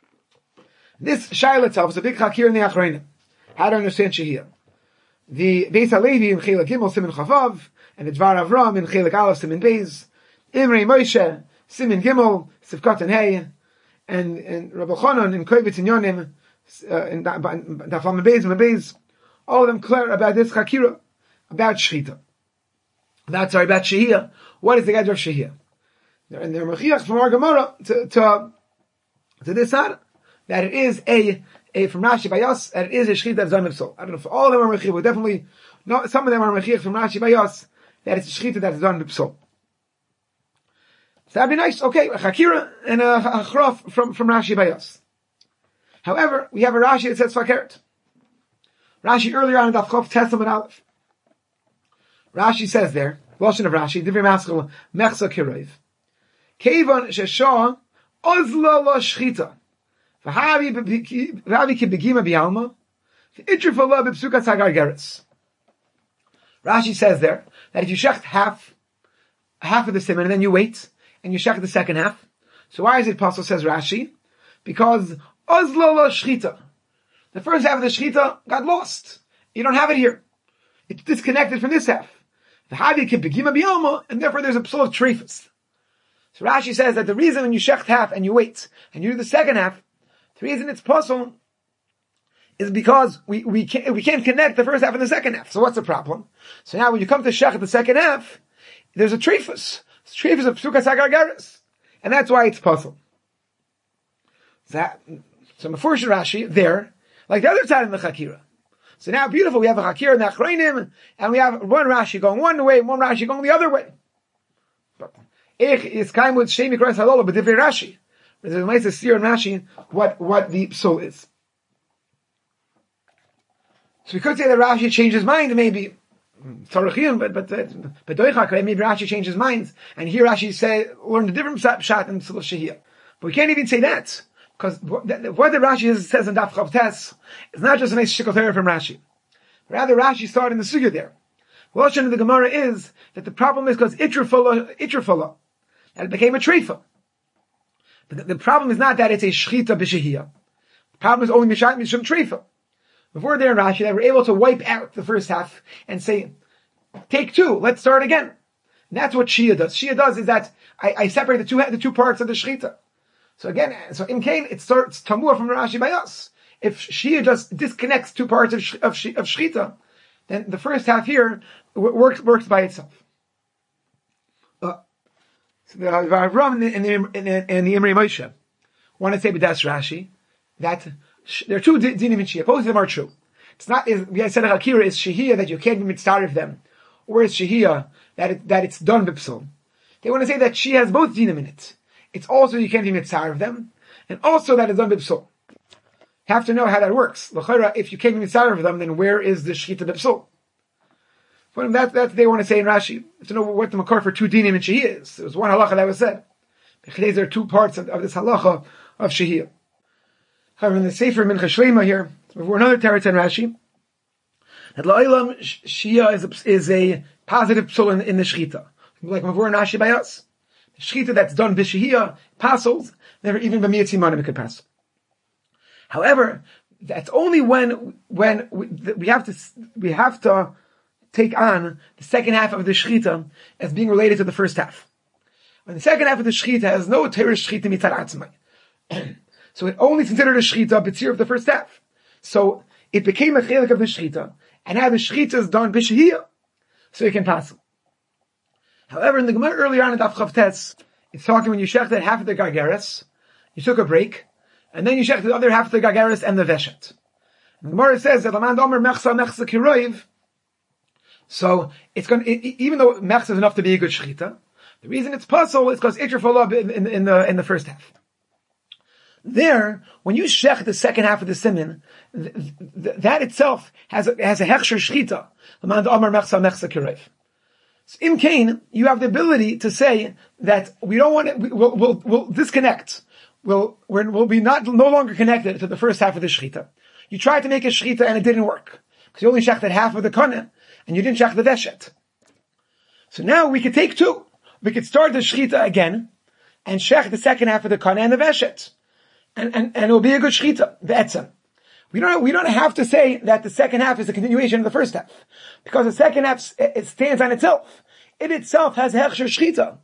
This shaila itself is a big chakir in the Achronim. How to understand shehiyah. The Beis HaLevi in Chelek Gimel Simin Chavav, and the Dvar Avram in Chelek Aleph Simin Beis, Imrei Moshe Simin Gimel Sivkat and Hey, and and Rabbi Chanan in Kovetz in Yonim, uh, in Dafam Beis and Beis, all of them clear about this chakira, about shechita. That's sorry about shehiyah. What is the gadol of shehiyah? And they're mechiach from our Gemara to to to this side that it is a a from Rashi Bayas that it is a shechita that's done b'psul. I don't know if all of them are mechiach, but definitely not. Some of them are mechiach from Rashi Bayas that it's a shechita that's done b'psul. So that'd be nice. Okay, a chakira and a, a chrof from from Rashi Bayas. However, we have a Rashi that says fakert. Rashi earlier on in Daf Chof Testament Aleph. Rashi says there, Lashon of Rashi, Divrei Maskil Mechsa Kiroiv. Kevon sheshah ozla lo shchita. V'havi ki begima bialma. V'itcher fala b'psukas hagargeres. Rashi says there that if you shecht half, half of the simon and then you wait and you shecht the second half. So why is it possible? Says Rashi, because ozla lo shchita. The first half of the shchita got lost. You don't have it here. It's disconnected from this half. The Havi can begima biyama, and therefore there's a psul of treifus. So Rashi says that the reason when you shecht half and you wait and you do the second half, the reason it's possible is because we, we can't we can't connect the first half and the second half. So what's the problem? So now when you come to shecht the second half, there's a treifus. It's treifus of psukas hagargeres, and that's why it's possible. That so Mefurish Rashi there, like the other side in the Chakira. So now, beautiful, we have a Hakir and the Achreinim, and we have one Rashi going one way, and one Rashi going the other way. But, Ich is kind with Shemi Kras Halola, but different Rashi. There's a nice steer in Rashi, what, what the psul is. So we could say that Rashi changed his mind, maybe. Tzarechiyun, but, but, but Doichak, maybe Rashi changed his mind, and here Rashi say, learned a different pshat in Psul Shehiyah. But we can't even say that, because what the Rashi says in Daf Chav Tes is not just a nice shikotera from Rashi. Rather, Rashi started in the sugya there. The Lashon of the Gemara is that the problem is because itrufala, itrufala, and it became a treifa. The, the problem is not that it's a shchita b'shehiyah. The problem is only mishat mishum treifa. Before there in Rashi, they were able to wipe out the first half and say, take two, let's start again. And that's what Shia does. Shia does is that I, I separate the two, the two parts of the shchita. So again, so in Cain, it starts tamua from Rashi by us. If Shia just disconnects two parts of, of, of shchita, then the first half here works, works by itself. Uh, so the Avram and the, and the, and the Imrei Moshe want to say, but that's Rashi, that there are two dinim in Shia. Both of them are true. It's not, we said Hakira is Shehiyah that you can't be mitzvah of them, or is Shehiyah that it, that it's done b'psul. They want to say that she has both dinim in it. It's also you can't be mitzvah of them, and also that it's done b'psul. You have to know how that works. L'chora, if you can't be mitzvah of them, then where is the shechita b'psul? Well, that that they want to say in Rashi to know what the makar for two dinim in Shehiyah is. There was one halacha that was said. There are two parts of, of this halacha of Shehiyah. However, in the Sefer Mincha Shlema here, before another teretz in Rashi, that La'ilam Shia is a, is a positive psul in, in the Shechita. Like before in Rashi by us. The Shechita that's done b'Shehiyah, passes, never even b'miyat simanim it could pass. However, that's only when, when we, we have to, we have to take on the second half of the Shechita as being related to the first half. When the second half of the Shechita has no teresh Shechita mitzad atzmai. So it only considered a shechita b'tzir of the first half. So it became a chelik of the shechita, and now the shechita is done b'shehiyah, so it can pass. However, in the Gemara earlier on in Daf Chav Tes, it's talking when you shechted half of the gargeres, you took a break, and then you shechted the other half of the gargeres and the veshet. And the Gemara says that Laman Omer mechsa mechsa kiroiv, so it's going to, even though mechsa is enough to be a good shechita, the reason it's puzzle is because itcher follow in, in, in the in the first half. There, when you shech the second half of the siman, th- th- that itself has a, has a hechsher shchita. So in Cain, you have the ability to say that we don't want to, we, we'll, we'll, we'll disconnect. We'll, we're, we'll be not, no longer connected to the first half of the shchita. You tried to make a shchita and it didn't work. Because you only shechted half of the kaneh, and you didn't shech the veshet. So now we could take two. We could start the shchita again, and shech the second half of the kaneh and the veshet. And, and, and it will be a good shechita, the etzem. We don't, we don't have to say that the second half is a continuation of the first half. Because the second half, it stands on itself. It itself has hechsher shechita.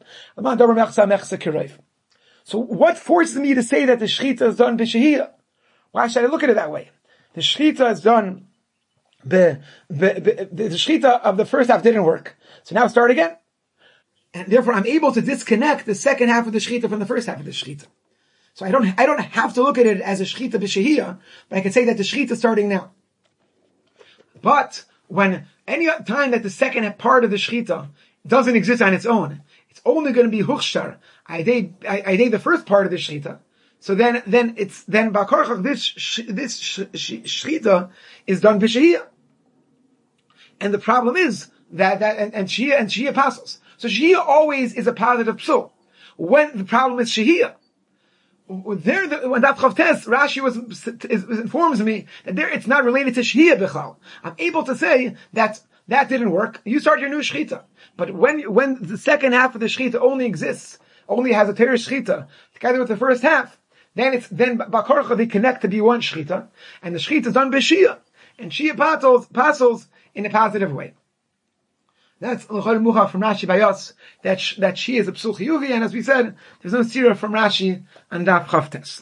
So what forces me to say that the shechita is done b'shehiyah? Why should I look at it that way? The shechita is done, the, the, the shechita of the first half didn't work. So now start again. And therefore I'm able to disconnect the second half of the shechita from the first half of the shechita. So I don't, I don't have to look at it as a shechita b'shehiyah, but I can say that the shechita is starting now. But when any time that the second part of the shechita doesn't exist on its own, it's only going to be huchshar. I did, I, I did the first part of the shechita. So then, then it's, then b'karchach, this, this shechita is done b'shehiyah. And the problem is that, that, and, and shehiyah, and shehiyah passes. So shehiyah always is a positive psul. When the problem is shehiyah, there, the, when that Chav Tes, Rashi was, is, informs me that there it's not related to Shehiyah Bechal. I'm able to say that that didn't work. You start your new Shechita. But when, when the second half of the Shechita only exists, only has a Teresh Shechita, together with the first half, then it's, then Bakorcha they connect to be one Shechita, and the Shechita is done by Shia. And Shia passes, passes in a positive way. That's l'chol mucha from Rashi by us, that, sh- that she is a psul chiyuvi, and as we said, there's no sira from Rashi and Daf Chav Tes.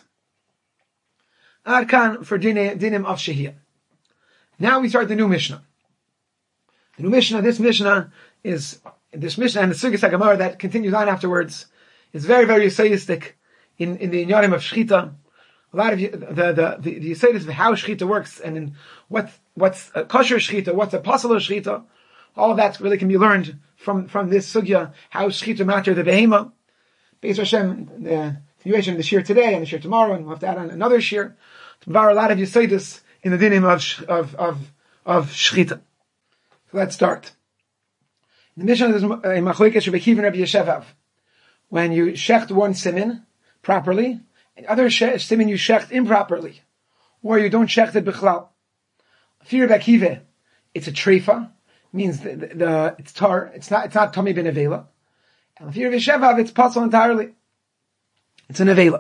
Arkan for dinim, dinim of Shehiyah. Now we start the new Mishnah. The new Mishnah, this Mishnah is, this Mishnah and the Sugas HaGemara that continues on afterwards, is very, very essayistic in, in the Inyanim of Shechita. a lot of you, the the the, the Yisodis of how shechita works, and in what what's a kosher shechita, what's a possible shechita, all of that really can be learned from from this sugya, how shechita matter the behema. Be'ez Hashem, the continuation of the shir today and the shir tomorrow, and we'll have to add on another shir. There are a lot of Yisodis in the dinim of of of of shechita. So let's start. In the Mishnah, there's a machlokes Rabbi Akiva and Rabbi Yeshevav. When you shecht one simin properly, and other simin you shecht improperly, or you don't shecht it bichlal. For Rabbi Akiva, it's a treifa, means the, the, the it's tar, it's not it's not tummy ben avela. And for Rabbi Yeshevav, it's pasul entirely. It's an avela.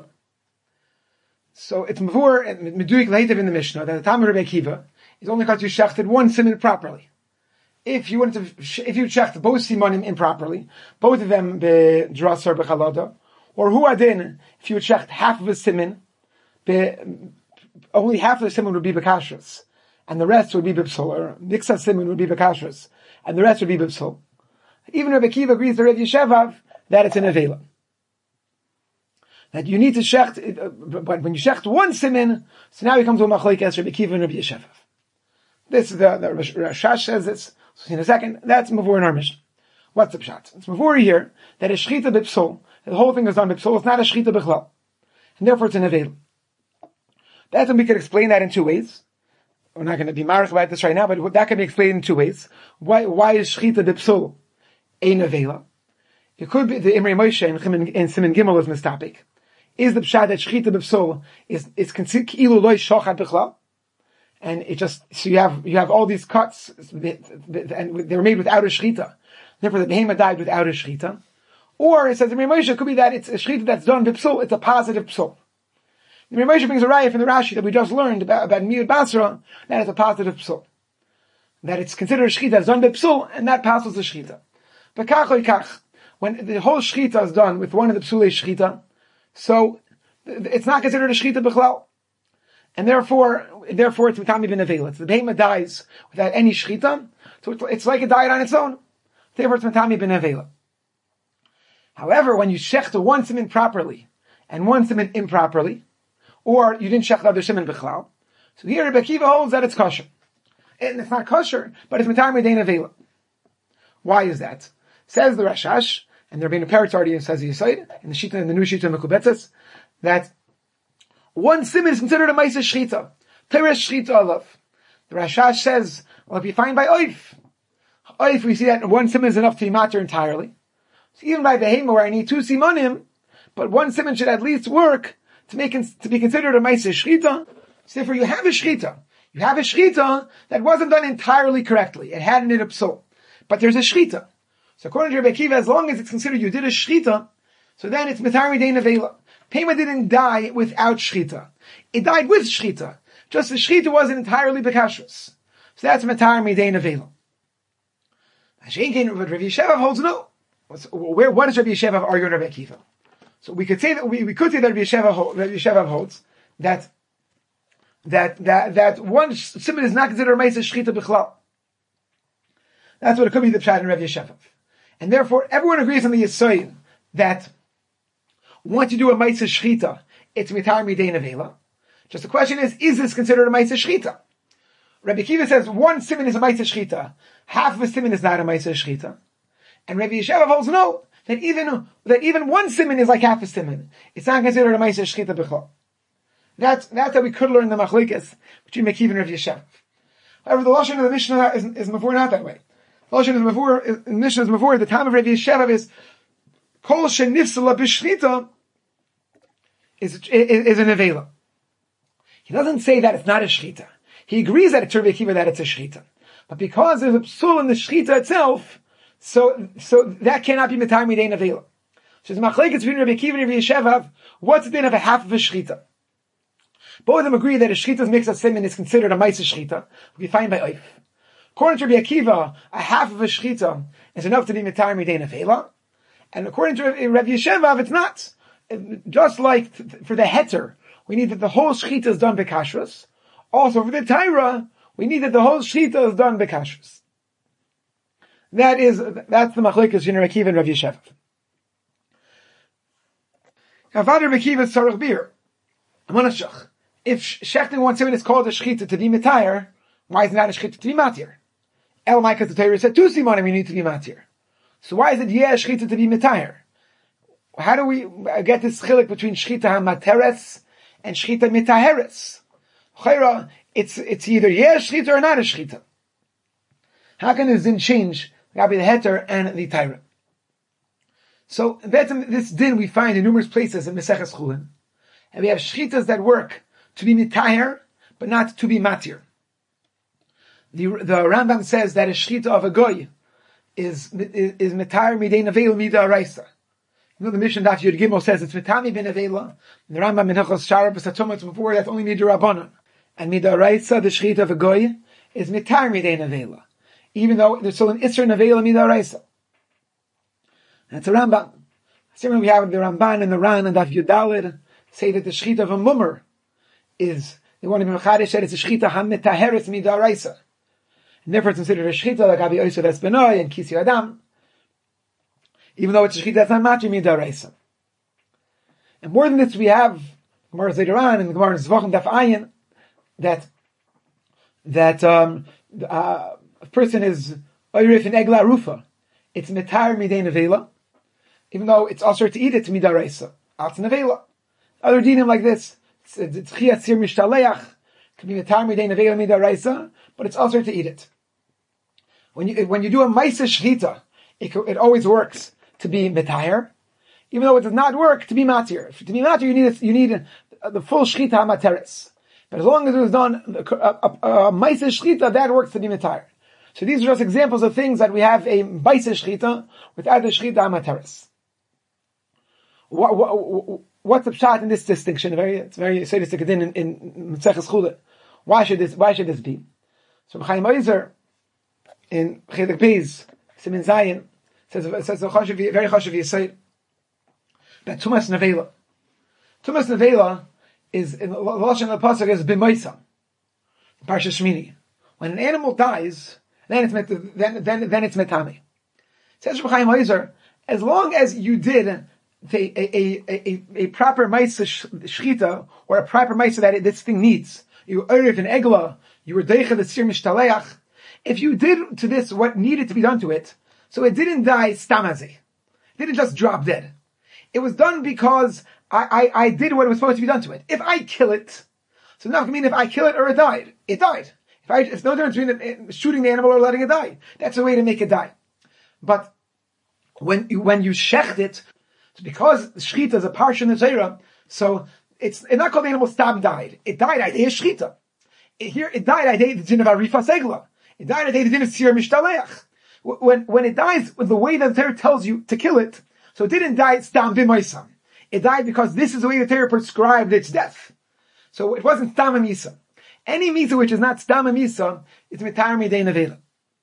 So it's mavur and meduik later in the Mishnah that the time of Rabbi Akiva is only because you shechted one simin properly. If you wanted to, if you checked both simonim improperly, both of them be dras or bechalada, or hu adin, if you would checked half of a simin, be, only half of the simin would be bekashras, and the rest would be bipsul, or mixa simin would be bekashras, and the rest would be bipsul. Even Rabbi Akiva agrees to Rabbi Yeshevav that it's an avela. That you need to shecht, but when you shecht one simin, so now we come to a machlokes Rabbi Akiva and Rabbi Yeshevav. This is the, the Rashash says this. So in a second, that's Mavur in our Mishnah. What's the pshat? It's Mavur here that a shchita b'psol, the whole thing is done b'psol, it's not a shchita b'chlal. And therefore it's an avail. That's when we could explain that in two ways. We're not going to be marach about this right now, but that can be explained in two ways. Why, why is shchita b'psol ein avela? It could be the Imrei Moshe in, in Siman Gimel is mistapik. Is the pshat that shchita b'psol is, is considered ilu loy shochat b'chlal? And it just, so you have, you have all these cuts, and they were made without a shechita. Therefore the behema died without a shechita. Or it says, the Moshe, it could be that it's a shechita that's done b'psul, it's a positive psul. The Moshe brings a raya from the Rashi that we just learned about, about Miyud Basra, that it's a positive psul. That it's considered a shechita that's done b'psul, and that passes the shechita. But kach oy kach, when the whole shechita is done with one of the psulei shechita, so it's not considered a shechita b'chlal. And therefore, therefore it's mitami ben avela. The behema dies without any shechita, so it's, it's like it died on its own. Therefore, it's mitami ben avela. However, when you shecht one simin properly and one simin improperly, or you didn't shecht the other simin b'chlal, so here Rabbi Akiva holds that it's kosher, and it's not kosher, but it's mitami ben avela. Why is that? Says the Rashash, and there being a parrot already says the Yisod in the shita in the new shita Mekubetzes, that one simin is considered a ma'aseh shchita. Teres shchita alav. The Rashash says, well, if you find by oif, oif we see that one simin is enough to be matter entirely. So even by behema where I need two simonim, but one simin should at least work to make to be considered a ma'aseh shchita. So therefore you have a shchita. You have a shchita that wasn't done entirely correctly. It had an psul. But there's a shchita. So according to Rabbi Akiva, as long as it's considered you did a shchita, so then it's mitari dein avela. Pema didn't die without shchita. It died with shchita. Just the shchita wasn't entirely bekashrus. So that's matar midain avela. But Rabbi Yeshevav holds no. Where, what does Rabbi Yeshevav argue with Rabbi Akiva? So we could say that we, we could say that Rabbi Yeshevav, Rabbi Yeshevav holds that that that that one siman is not considered a ma'aseh shchita b'chlal. That's what it could be the pshat in Rabbi Yeshevav, and therefore everyone agrees on the yesod that once you do a ma'aseh shchita, it's mitar midain avela. Just the question is, is this considered a ma'aseh shchita? Rabbi Akiva says one siman is a ma'aseh shchita, half of a siman is not a ma'aseh shchita, and Rabbi Yeshevav holds no, that even that even one siman is like half a siman. It's not considered a ma'aseh shchita b'chol. That's that's how we could learn the machlokes between Akiva and Rabbi Yeshevav. However, the lashon of the Mishnah is, is mavur not that way. The lashon of the mavur, the Mishnah is mavur. The time of Rabbi Yeshevav is kol shenifsala b'shchita. Is, is, is an avela. He doesn't say that it's not a shchita. He agrees that it's Rabbi Akiva that it's a shchita. But because there's a psul in the shchita itself, so, so that cannot be mitar midain avela. So it's machlekes between Rabbi Akiva and Rabbi Yeshevav, what's the din of a half of a shchita? Both of them agree that a shchita's mix of siman is considered a ma'aseh shchita. We find by oif. According to Rabbi Akiva, a half of a shchita is enough to be mitar midain avela. And according to Rabbi Yeshevav, it's not. Just like for the heter, we need that the whole shchita is done bekashrus. Also for the taira, we need that the whole shchita is done bekashrus. That is, that's the machlokes in Rabbi Akiva and Rabbi Yeshevav. Now, Father Rabbi Akiva is Sarach Bir. Amonashach. If shechting one siman is called a shechita to be mitayr, why is it not a shechita to be matir? Elamai, because the Torah said two simanim you need to be matir. So why is it yeah shechita to be mitayr? How do we get this chilik between shechita hamateres and shechita mitaheres? Chayra, it's it's either yeah shechita or not a shechita. How can this din change? Gotta be the heter and the Torah. So this din we find in numerous places in Maseches Chulin, and we have shchitas that work to be mitaher, but not to be matir. The, the Rambam says that a shchita of a goy is is, is mitaher midei nevela mida araisa. You know the Mishnah Daf Yud Gimel says it's mitami ben nevela. The Rambam in Hilchos Shara b'Satumah before that's only mida rabbanon, and mida araisa the shchita of a goy is mitar midei nevela, even though there's still an isser nevela mida araisa. That's a Rambam. Similarly, we have the Ramban and the Ran and Daf Yudalid say that the shchita of a mummer is, they want to be mechadish that it's a shchita ha-mitaheres midaraisa. And therefore it's considered a shchita like Abi Yosef Esbenoi and Kisi Adam, even though it's a shchita that's not matri midaraisa. And more than this, we have Gemara Zaydaran and Gemara Zvachim Daf Ayin that that um, uh, a person is oirif in egla rufa. It's mitar midei nevela, even though it's also to eat it to midaraisa. Alts nevela. Other dinim like this. It's chiyat sir mishtaleach, can be mitar midei nevela midaraisa, but it's also to eat it. When you when you do a ma'aseh shchita, it it always works to be mitayer, even though it does not work to be matir. To be matir, you need you need the full shchita hamateres. But as long as it was done a, a, a ma'aseh shchita, that works to be mitayer. So these are just examples of things that we have a ma'aseh shchita without the shchita hamateres. What, what, what's the pshat in this distinction? Very, it's very sadistic in in Maseches Chulin. Why should this? Why should this be? So Chaim Oizer in Chedek Beis Simin Zayin says says a chashuv, very chashuv yisayid that tumas nevela. Tumas nevela is in the lashon of the pasuk is b'moisa. Parsha Shmini. When an animal dies, then it's met, then then then it's metame. Says Chaim Oizer, as long as you did A, a, a, a proper ma'aseh shchita, or a proper ma'aseh that this thing needs. You were erev and egla, you were deicha the sir mishtaleach. If you did to this what needed to be done to it, so it didn't die stamazeh. It didn't just drop dead. It was done because I, I, I did what was supposed to be done to it. If I kill it, so now I mean if I kill it or it died, it died. If I, it's no difference between shooting the animal or letting it die. That's a way to make it die. But when you, when you shecht it, because shchita is a parsha in the Torah, so it's, it's not called the animal stam died. It died at a shchita. It, here, it died at the din of arifa segla. It died at the din of sir mishtaleach. When, when it dies with the way that the Torah tells you to kill it, so it didn't die stam b'moisam. It died because this is the way the Torah prescribed its death. So it wasn't stam misa. Any misa which is not stam misa, it's mitar midei nevela.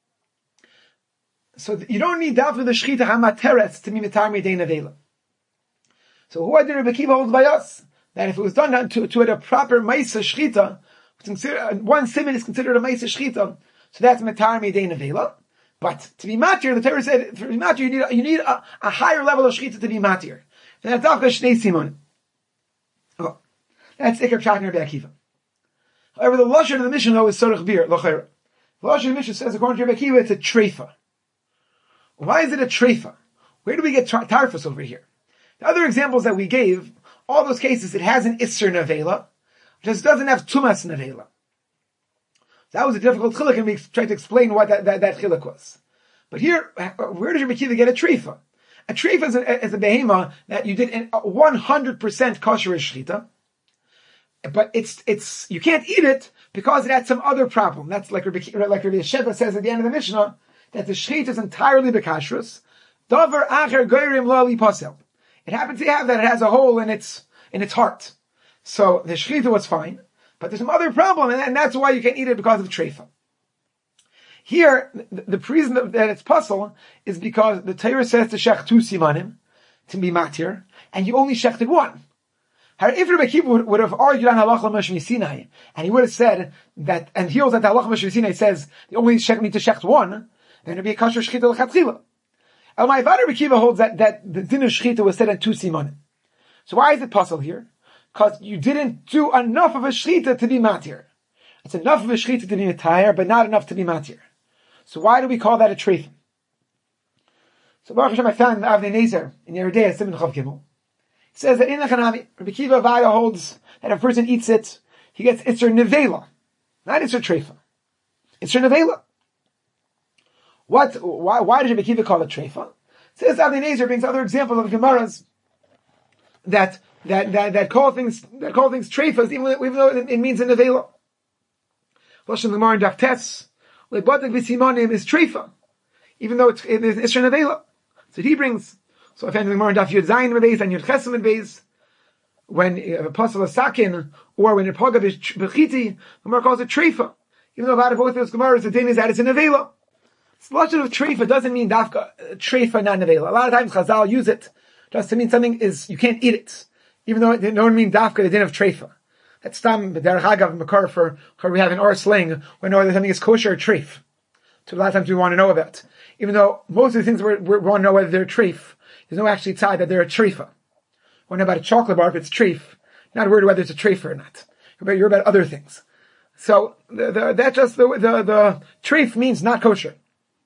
So you don't need that for the shchita hamateres to be mitar midei nevela. So who did Rebbe Akiva holds by us? That if it was done to, to it a proper ma'aseh shchita, one siman is considered a ma'aseh shchita, so that's metar midei nevela. But to be matir, the Torah said, to be matir, you need, you need a, a higher level of shchita to be matir. And that's after shnei simon. Oh, that's ikar pshat in Rebbe Akiva. However, the lashon of the Mishnah though is sorach bir, lochera. The lashon of the Mishnah says, according to Rebbe Akiva, it's a treifa. Why is it a treifa? Where do we get tar- tarfus over here? The other examples that we gave, all those cases, it has an Isser Nevela, just doesn't have Tumas Nevela. That was a difficult chiluk, and we tried to explain what that, that, that chiluk was. But here, where does Rebbe Akiva get a treifa? A treifa is a, is a behema that you did in one hundred percent kosher shchita, but it's, it's, you can't eat it because it had some other problem. That's like Rebbe, like Rebbe Sheva says at the end of the Mishnah, that the shchita is entirely bekashrus. Davar acher goyrim lo li posel. It happens to have that it has a hole in its in its heart. So the shchita was fine, but there's some other problem, and, and that's why you can't eat it because of treifa. Here, the, the reason that it's puzzle is because the Torah says to shech two simanim, to be matir, and you only shechted one. If Rebbe Akiva would, would have argued on halacha l'moshe Sinai, and he would have said that, and he holds that the halacha l'moshe Sinai says you only shech, need to shecht one, then it would be a kosher shchita l'chatchila. El Ma'avad Rebbe Akiva holds that, that the din of shchita was said on two simanim. So why is it puzzle here? because you didn't do enough of a shechita to be matir. It's enough of a shechita to be matir, but not enough to be matir. So why do we call that a treif? So Baruch Hashem, I found in the Avnei Nezer in Yeridei Simon Chav Gimel. It says that in the Chanami, Rabbi Kiva Avada holds that if a person eats it, he gets Isser Nevela, not Isser Treifa. Isser Nevela. What? Why? Why does Rabbi Kiva call it Treifa? It says Avnei Nezer brings other examples of Gemaras that that that that call things that call things Treifas, even, even though it, it means a Nevela. Lashon Gemara in Daf Tes, Lebatek V'Simonim is Treifa, even though it's, it is Isser Nevela. So he brings. So if anything more in Daf Yud Zayin Beis and Yud Chesem Beis, when a apostle is sakin, or when a pagav is bechiti, the Gemara calls it treifa. Even though about both those Gemaras, the thing is that it's a nevela. Solution of treifa doesn't mean dafka treifa, not nevela. A lot of times Chazal use it just to mean something is you can't eat it, even though it don't mean dafka the din of treifa. That's tam derech hagav makar for we have in our slang when know that something is kosher or treif. So a lot of times we want to know about, even though most of the things we want to know whether they're treif. There's no actually tie that they're a treifa. We're not about a chocolate bar if it's treif. You're not worried whether it's a treifa or not. You're about, you're about other things. So the, the, that just the the, the treif means not kosher.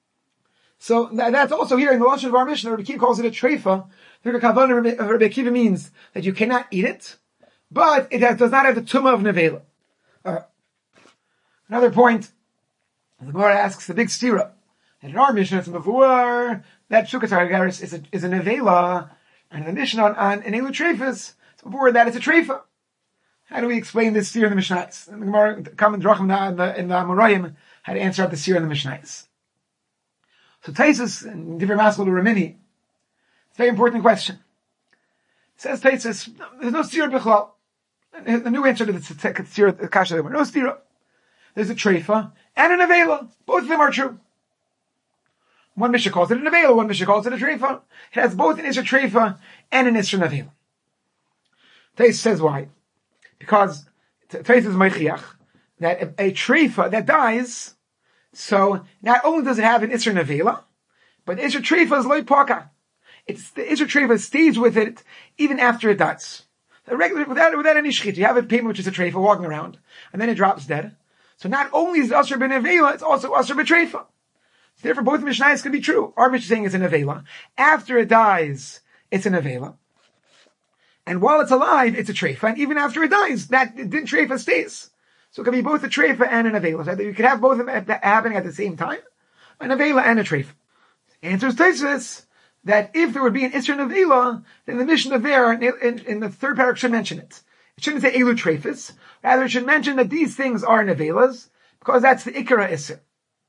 So that, that's also here in the Lashon of our Mishnah. Rabbi Kiva calls it a treifa. The kavanah of Rabbi Kiva means that you cannot eat it, but it has, does not have the tumah of nevela. Uh, another point, the Gemara asks the big stira. And in our Mishnah, it's before that Shukas Haragaris is a, is a nevela, and in the Mishnah on, on an Elu Treifas, it's before that it's a Treifa. How do we explain this here in the Mishnahs? And the Gemara, Kamen Drachim in the, in the Amoraim, how to answer out this here in the Mishnahs. So Taisus, and Divrei Maskell to Ramini, it's a very important question. It says Taisus, there's no Sira Bichlal. The new answer to the Sira, the Kasha, there were no Sira. There's a Treifa and a nevela. Both of them are true. One Mishnah calls it a nevela, one Mishnah calls it a treifa. It has both an Isra treifa and an Isra nevela. Tais says why? Because Tais is meichiach that a, a treifa that dies, so not only does it have an Isra nevela, but Isra treifa is loy paka. It's the Isra treifa stays with it even after it dies. So regular, without without any shchit, you have a payment which is a treifa walking around, and then it drops dead. So not only is it Asr ben nevela, it's also Asr ben treifa. Therefore, both Mishnayos can be true. Our Mishnah is saying it's a nevela. After it dies, it's a nevela. And while it's alive, it's a treifa. And even after it dies, that din treifa stays. So it can be both a treifa and a nevela. So you could have both of them happening at the same time. A nevela and a treifa. Answers Tosfos that if there would be an Isra nevela, then the Mishnah there in, in, in the third paragraph should mention it. It shouldn't say Elu treifas. Rather, it should mention that these things are nevelas, because that's the Ikara Isra.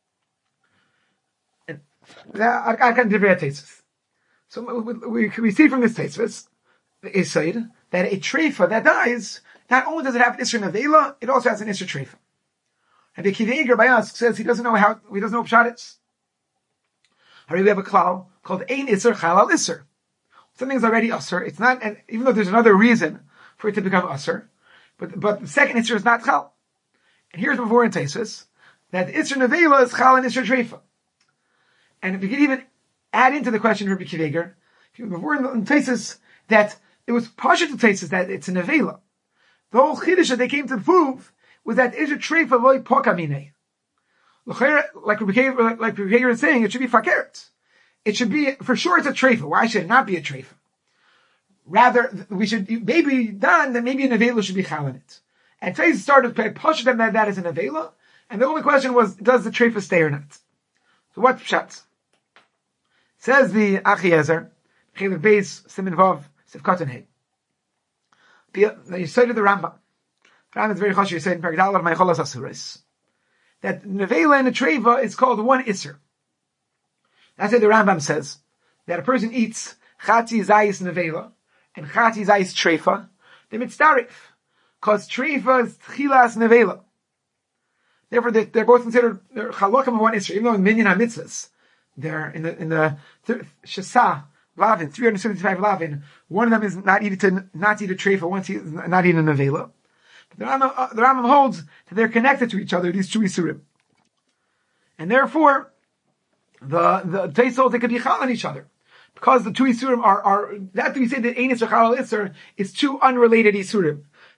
So we, we see from this Tosfos, the Esaid, that a treifa that dies, not only does it have an Isra nevela, it also has an Isra treifa. And the Kiva Eger by us says he doesn't know how, he doesn't know what pshat is. We have a klal called Ein Isser Chalal Isser. Something's already Usser. It's not, and even though there's another reason for it to become Usser, but but the second Isser is not Chal. And here's before in Tosfos that Isser nevela is Chal and Isser treifa. And if you could even add into the question of Rabbi Kiva Eger, before in Tosfos that it was partial to Tosfos that it's a nevela. The whole chiddush that they came to prove was that Isra treifa loy pokamine. Like Rabbi Kiva is saying, it should be fakeret. It should be, for sure it's a treifa. Why should it not be a treifa? Rather, we should, maybe done, that maybe a nevela should be chal in it. And Tosfos started to push them that that is a nevela, and the only question was, does the treifa stay or not? So what pshat? Says the Achiezer, Chelik Beis, Simin Vav, Sivkat and Hey. You cited the Rambam. The Rambam is very chashuv. You say in Perek of Meicholas Asuris that nevela and a treifa is called one Isser. That's what the Rambam says, that a person eats Chati Zayis nevela and Chati Zayis treifa, they're mitzdarif, because treifa is Chilas nevela. Therefore, they're, they're both considered they're chalokim of one Isser, even though in Minyan HaMitzvahs, they're in the in the Shasa Lavin, three hundred seventy-five Lavin. One of them is not eating to not eat a treifa, one is not eating a nevela. But the Rambam, uh, the Rambam holds that they're connected to each other, these two isurim, and therefore the the Tosfos holds they could be chal on each other because the two isurim are are that we say that ein isur chal isur is two unrelated isurim.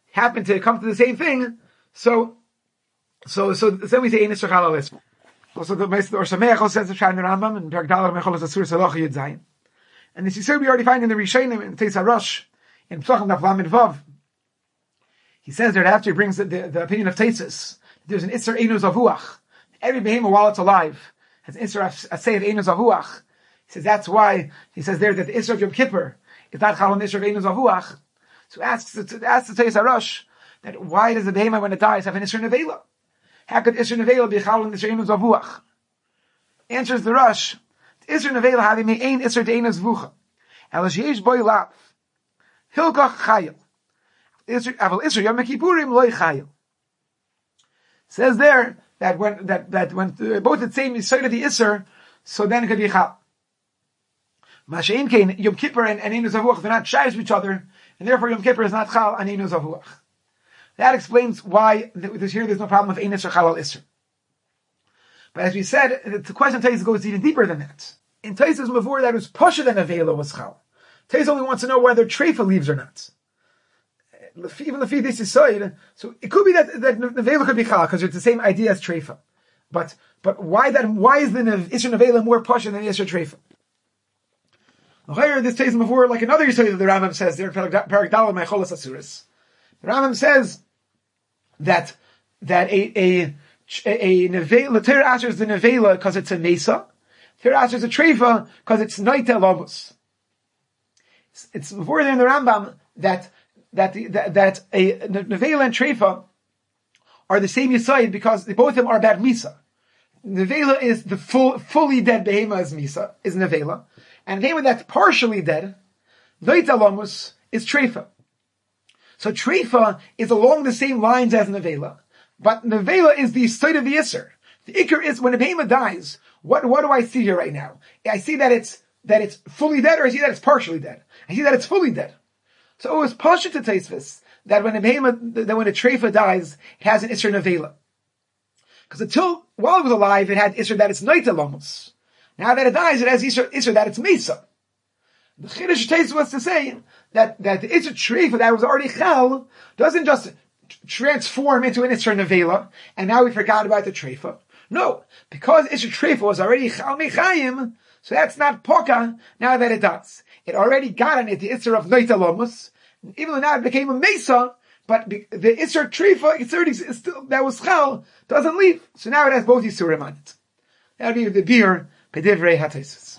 happen to come to the same thing, so, so, so, then we say Ein Isser Chal Al Isser. Also, the Meister Or Sameach also says the Shai in the Rambam, and Perek Dalet Mecholas Asur Salach Yud Zayin. And this is we already find in the Rishonim, in Teis HaRosh, in Psachim Daf Lamed Vav. He says that after he brings the, the, the opinion of Teisus, there's an Isser Einu Zavuach. Every behemoth while it's alive has an Isser Aseh of Einu Zavuach. He says that's why, he says there that the Isser of Yom Kippur is not Chal on Isser of Einu Zavuach. So asks, asks the Teis HaRosh, that why does the behemoth when it dies have an Isser Nevela? How could Isser Nevela be Chal on Isser Einu Zavuach? Answers the Rosh, Isser Nevela having me ein Isser de Einu Zavucha. Elish Yesh Boi Lav. Hilkach Chayil. Aval Isser Yom Kippurim Loi Chayil. Says there that when that that when uh, both the same side of the Isser, so then it could be Chal. Mashein Kain Yom Kippur and, and Einu Zavuach, they're not shays with each other, and therefore Yom Kippur is not Chal and Einu Zavuach. That explains why this here there's no problem with Ein Isser Chal Al Isser. But as we said, the question of Taisus goes even deeper than that. In Taisus Mavur, that was Pasha than Avela was Chal. Taisus only wants to know whether Treifa leaves or not. Even the feed this is side, so it could be that that Nevela could be Chal because it's the same idea as Treifa. But but why that? Why is the Isser Nevela more Pasha than the Isser Treifa? This Taisus Mavur, like another Yisrael that the Rambam says there, Perek Dalet Mecholas Asuris. The Rambam says that that a a a nevela, Torah answers the nevela because it's a mesa. Torah answers a treifa because it's noita lobus. It's, it's before there in the Rambam that that the, that, that a nevela and treifa are the same yisoid because both of them are about misa. Nevela is the full, fully dead behema is misa, is nevela, and behema that's partially dead, noita lobus, is treifa. So treifa is along the same lines as nevela. But nevela is the state of the Isser. The Iker is when a behemoth dies. What what do I see here right now? I see that it's that it's fully dead, or I see that it's partially dead. I see that it's fully dead. So it was pasha to Taisvis that when a behemoth, that when a treifa dies, it has an Isser nevela. Because until while it was alive, it had Isser that it's noita lomos. Now that it dies, it has Isser, Isser that it's mesa. The Chiddush Taisvis was to say that that the Isser treifa that was already chal doesn't just transform into an Isser Nevela, and now we forgot about the Treifa. No, because Isser Treifa was already Chal Mechayim, so that's not Poka, now that it does. It already got on it the Isser of Noita Lomus, even though now it became a Mesa, but the Isser Treifa, it's already, it's still, that was Chal, doesn't leave. So now it has both Yisurim on it. That would be the beer, Pedivrei HaTaisus.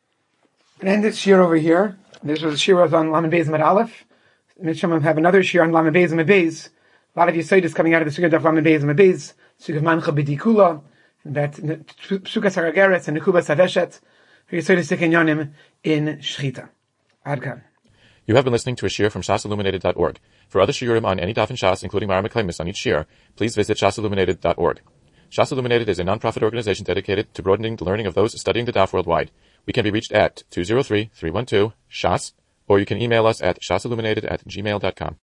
And end this shir over here. This was a shir on Lamed Beis Med Aleph. Misham have another shir on Lamed Beis Med Beis. A lot of Yisodis coming out of the Sugah of Lamed Beis and Beis, Sugah Mancha B'Dikula, and that Sugah Sarageres and Nekuba Saveshet, for Yisodis Tikenyonim in Shchita. Adkan. You have been listening to a shir from shas illuminated dot org. For other shiurim on any daf in Shas, including Mara Meklemis on each shir, please visit shas illuminated dot org. Shas Illuminated is a non-profit organization dedicated to broadening the learning of those studying the daf worldwide. We can be reached at two zero three, three one two, shas, or you can email us at shasilluminated at gmail dot com.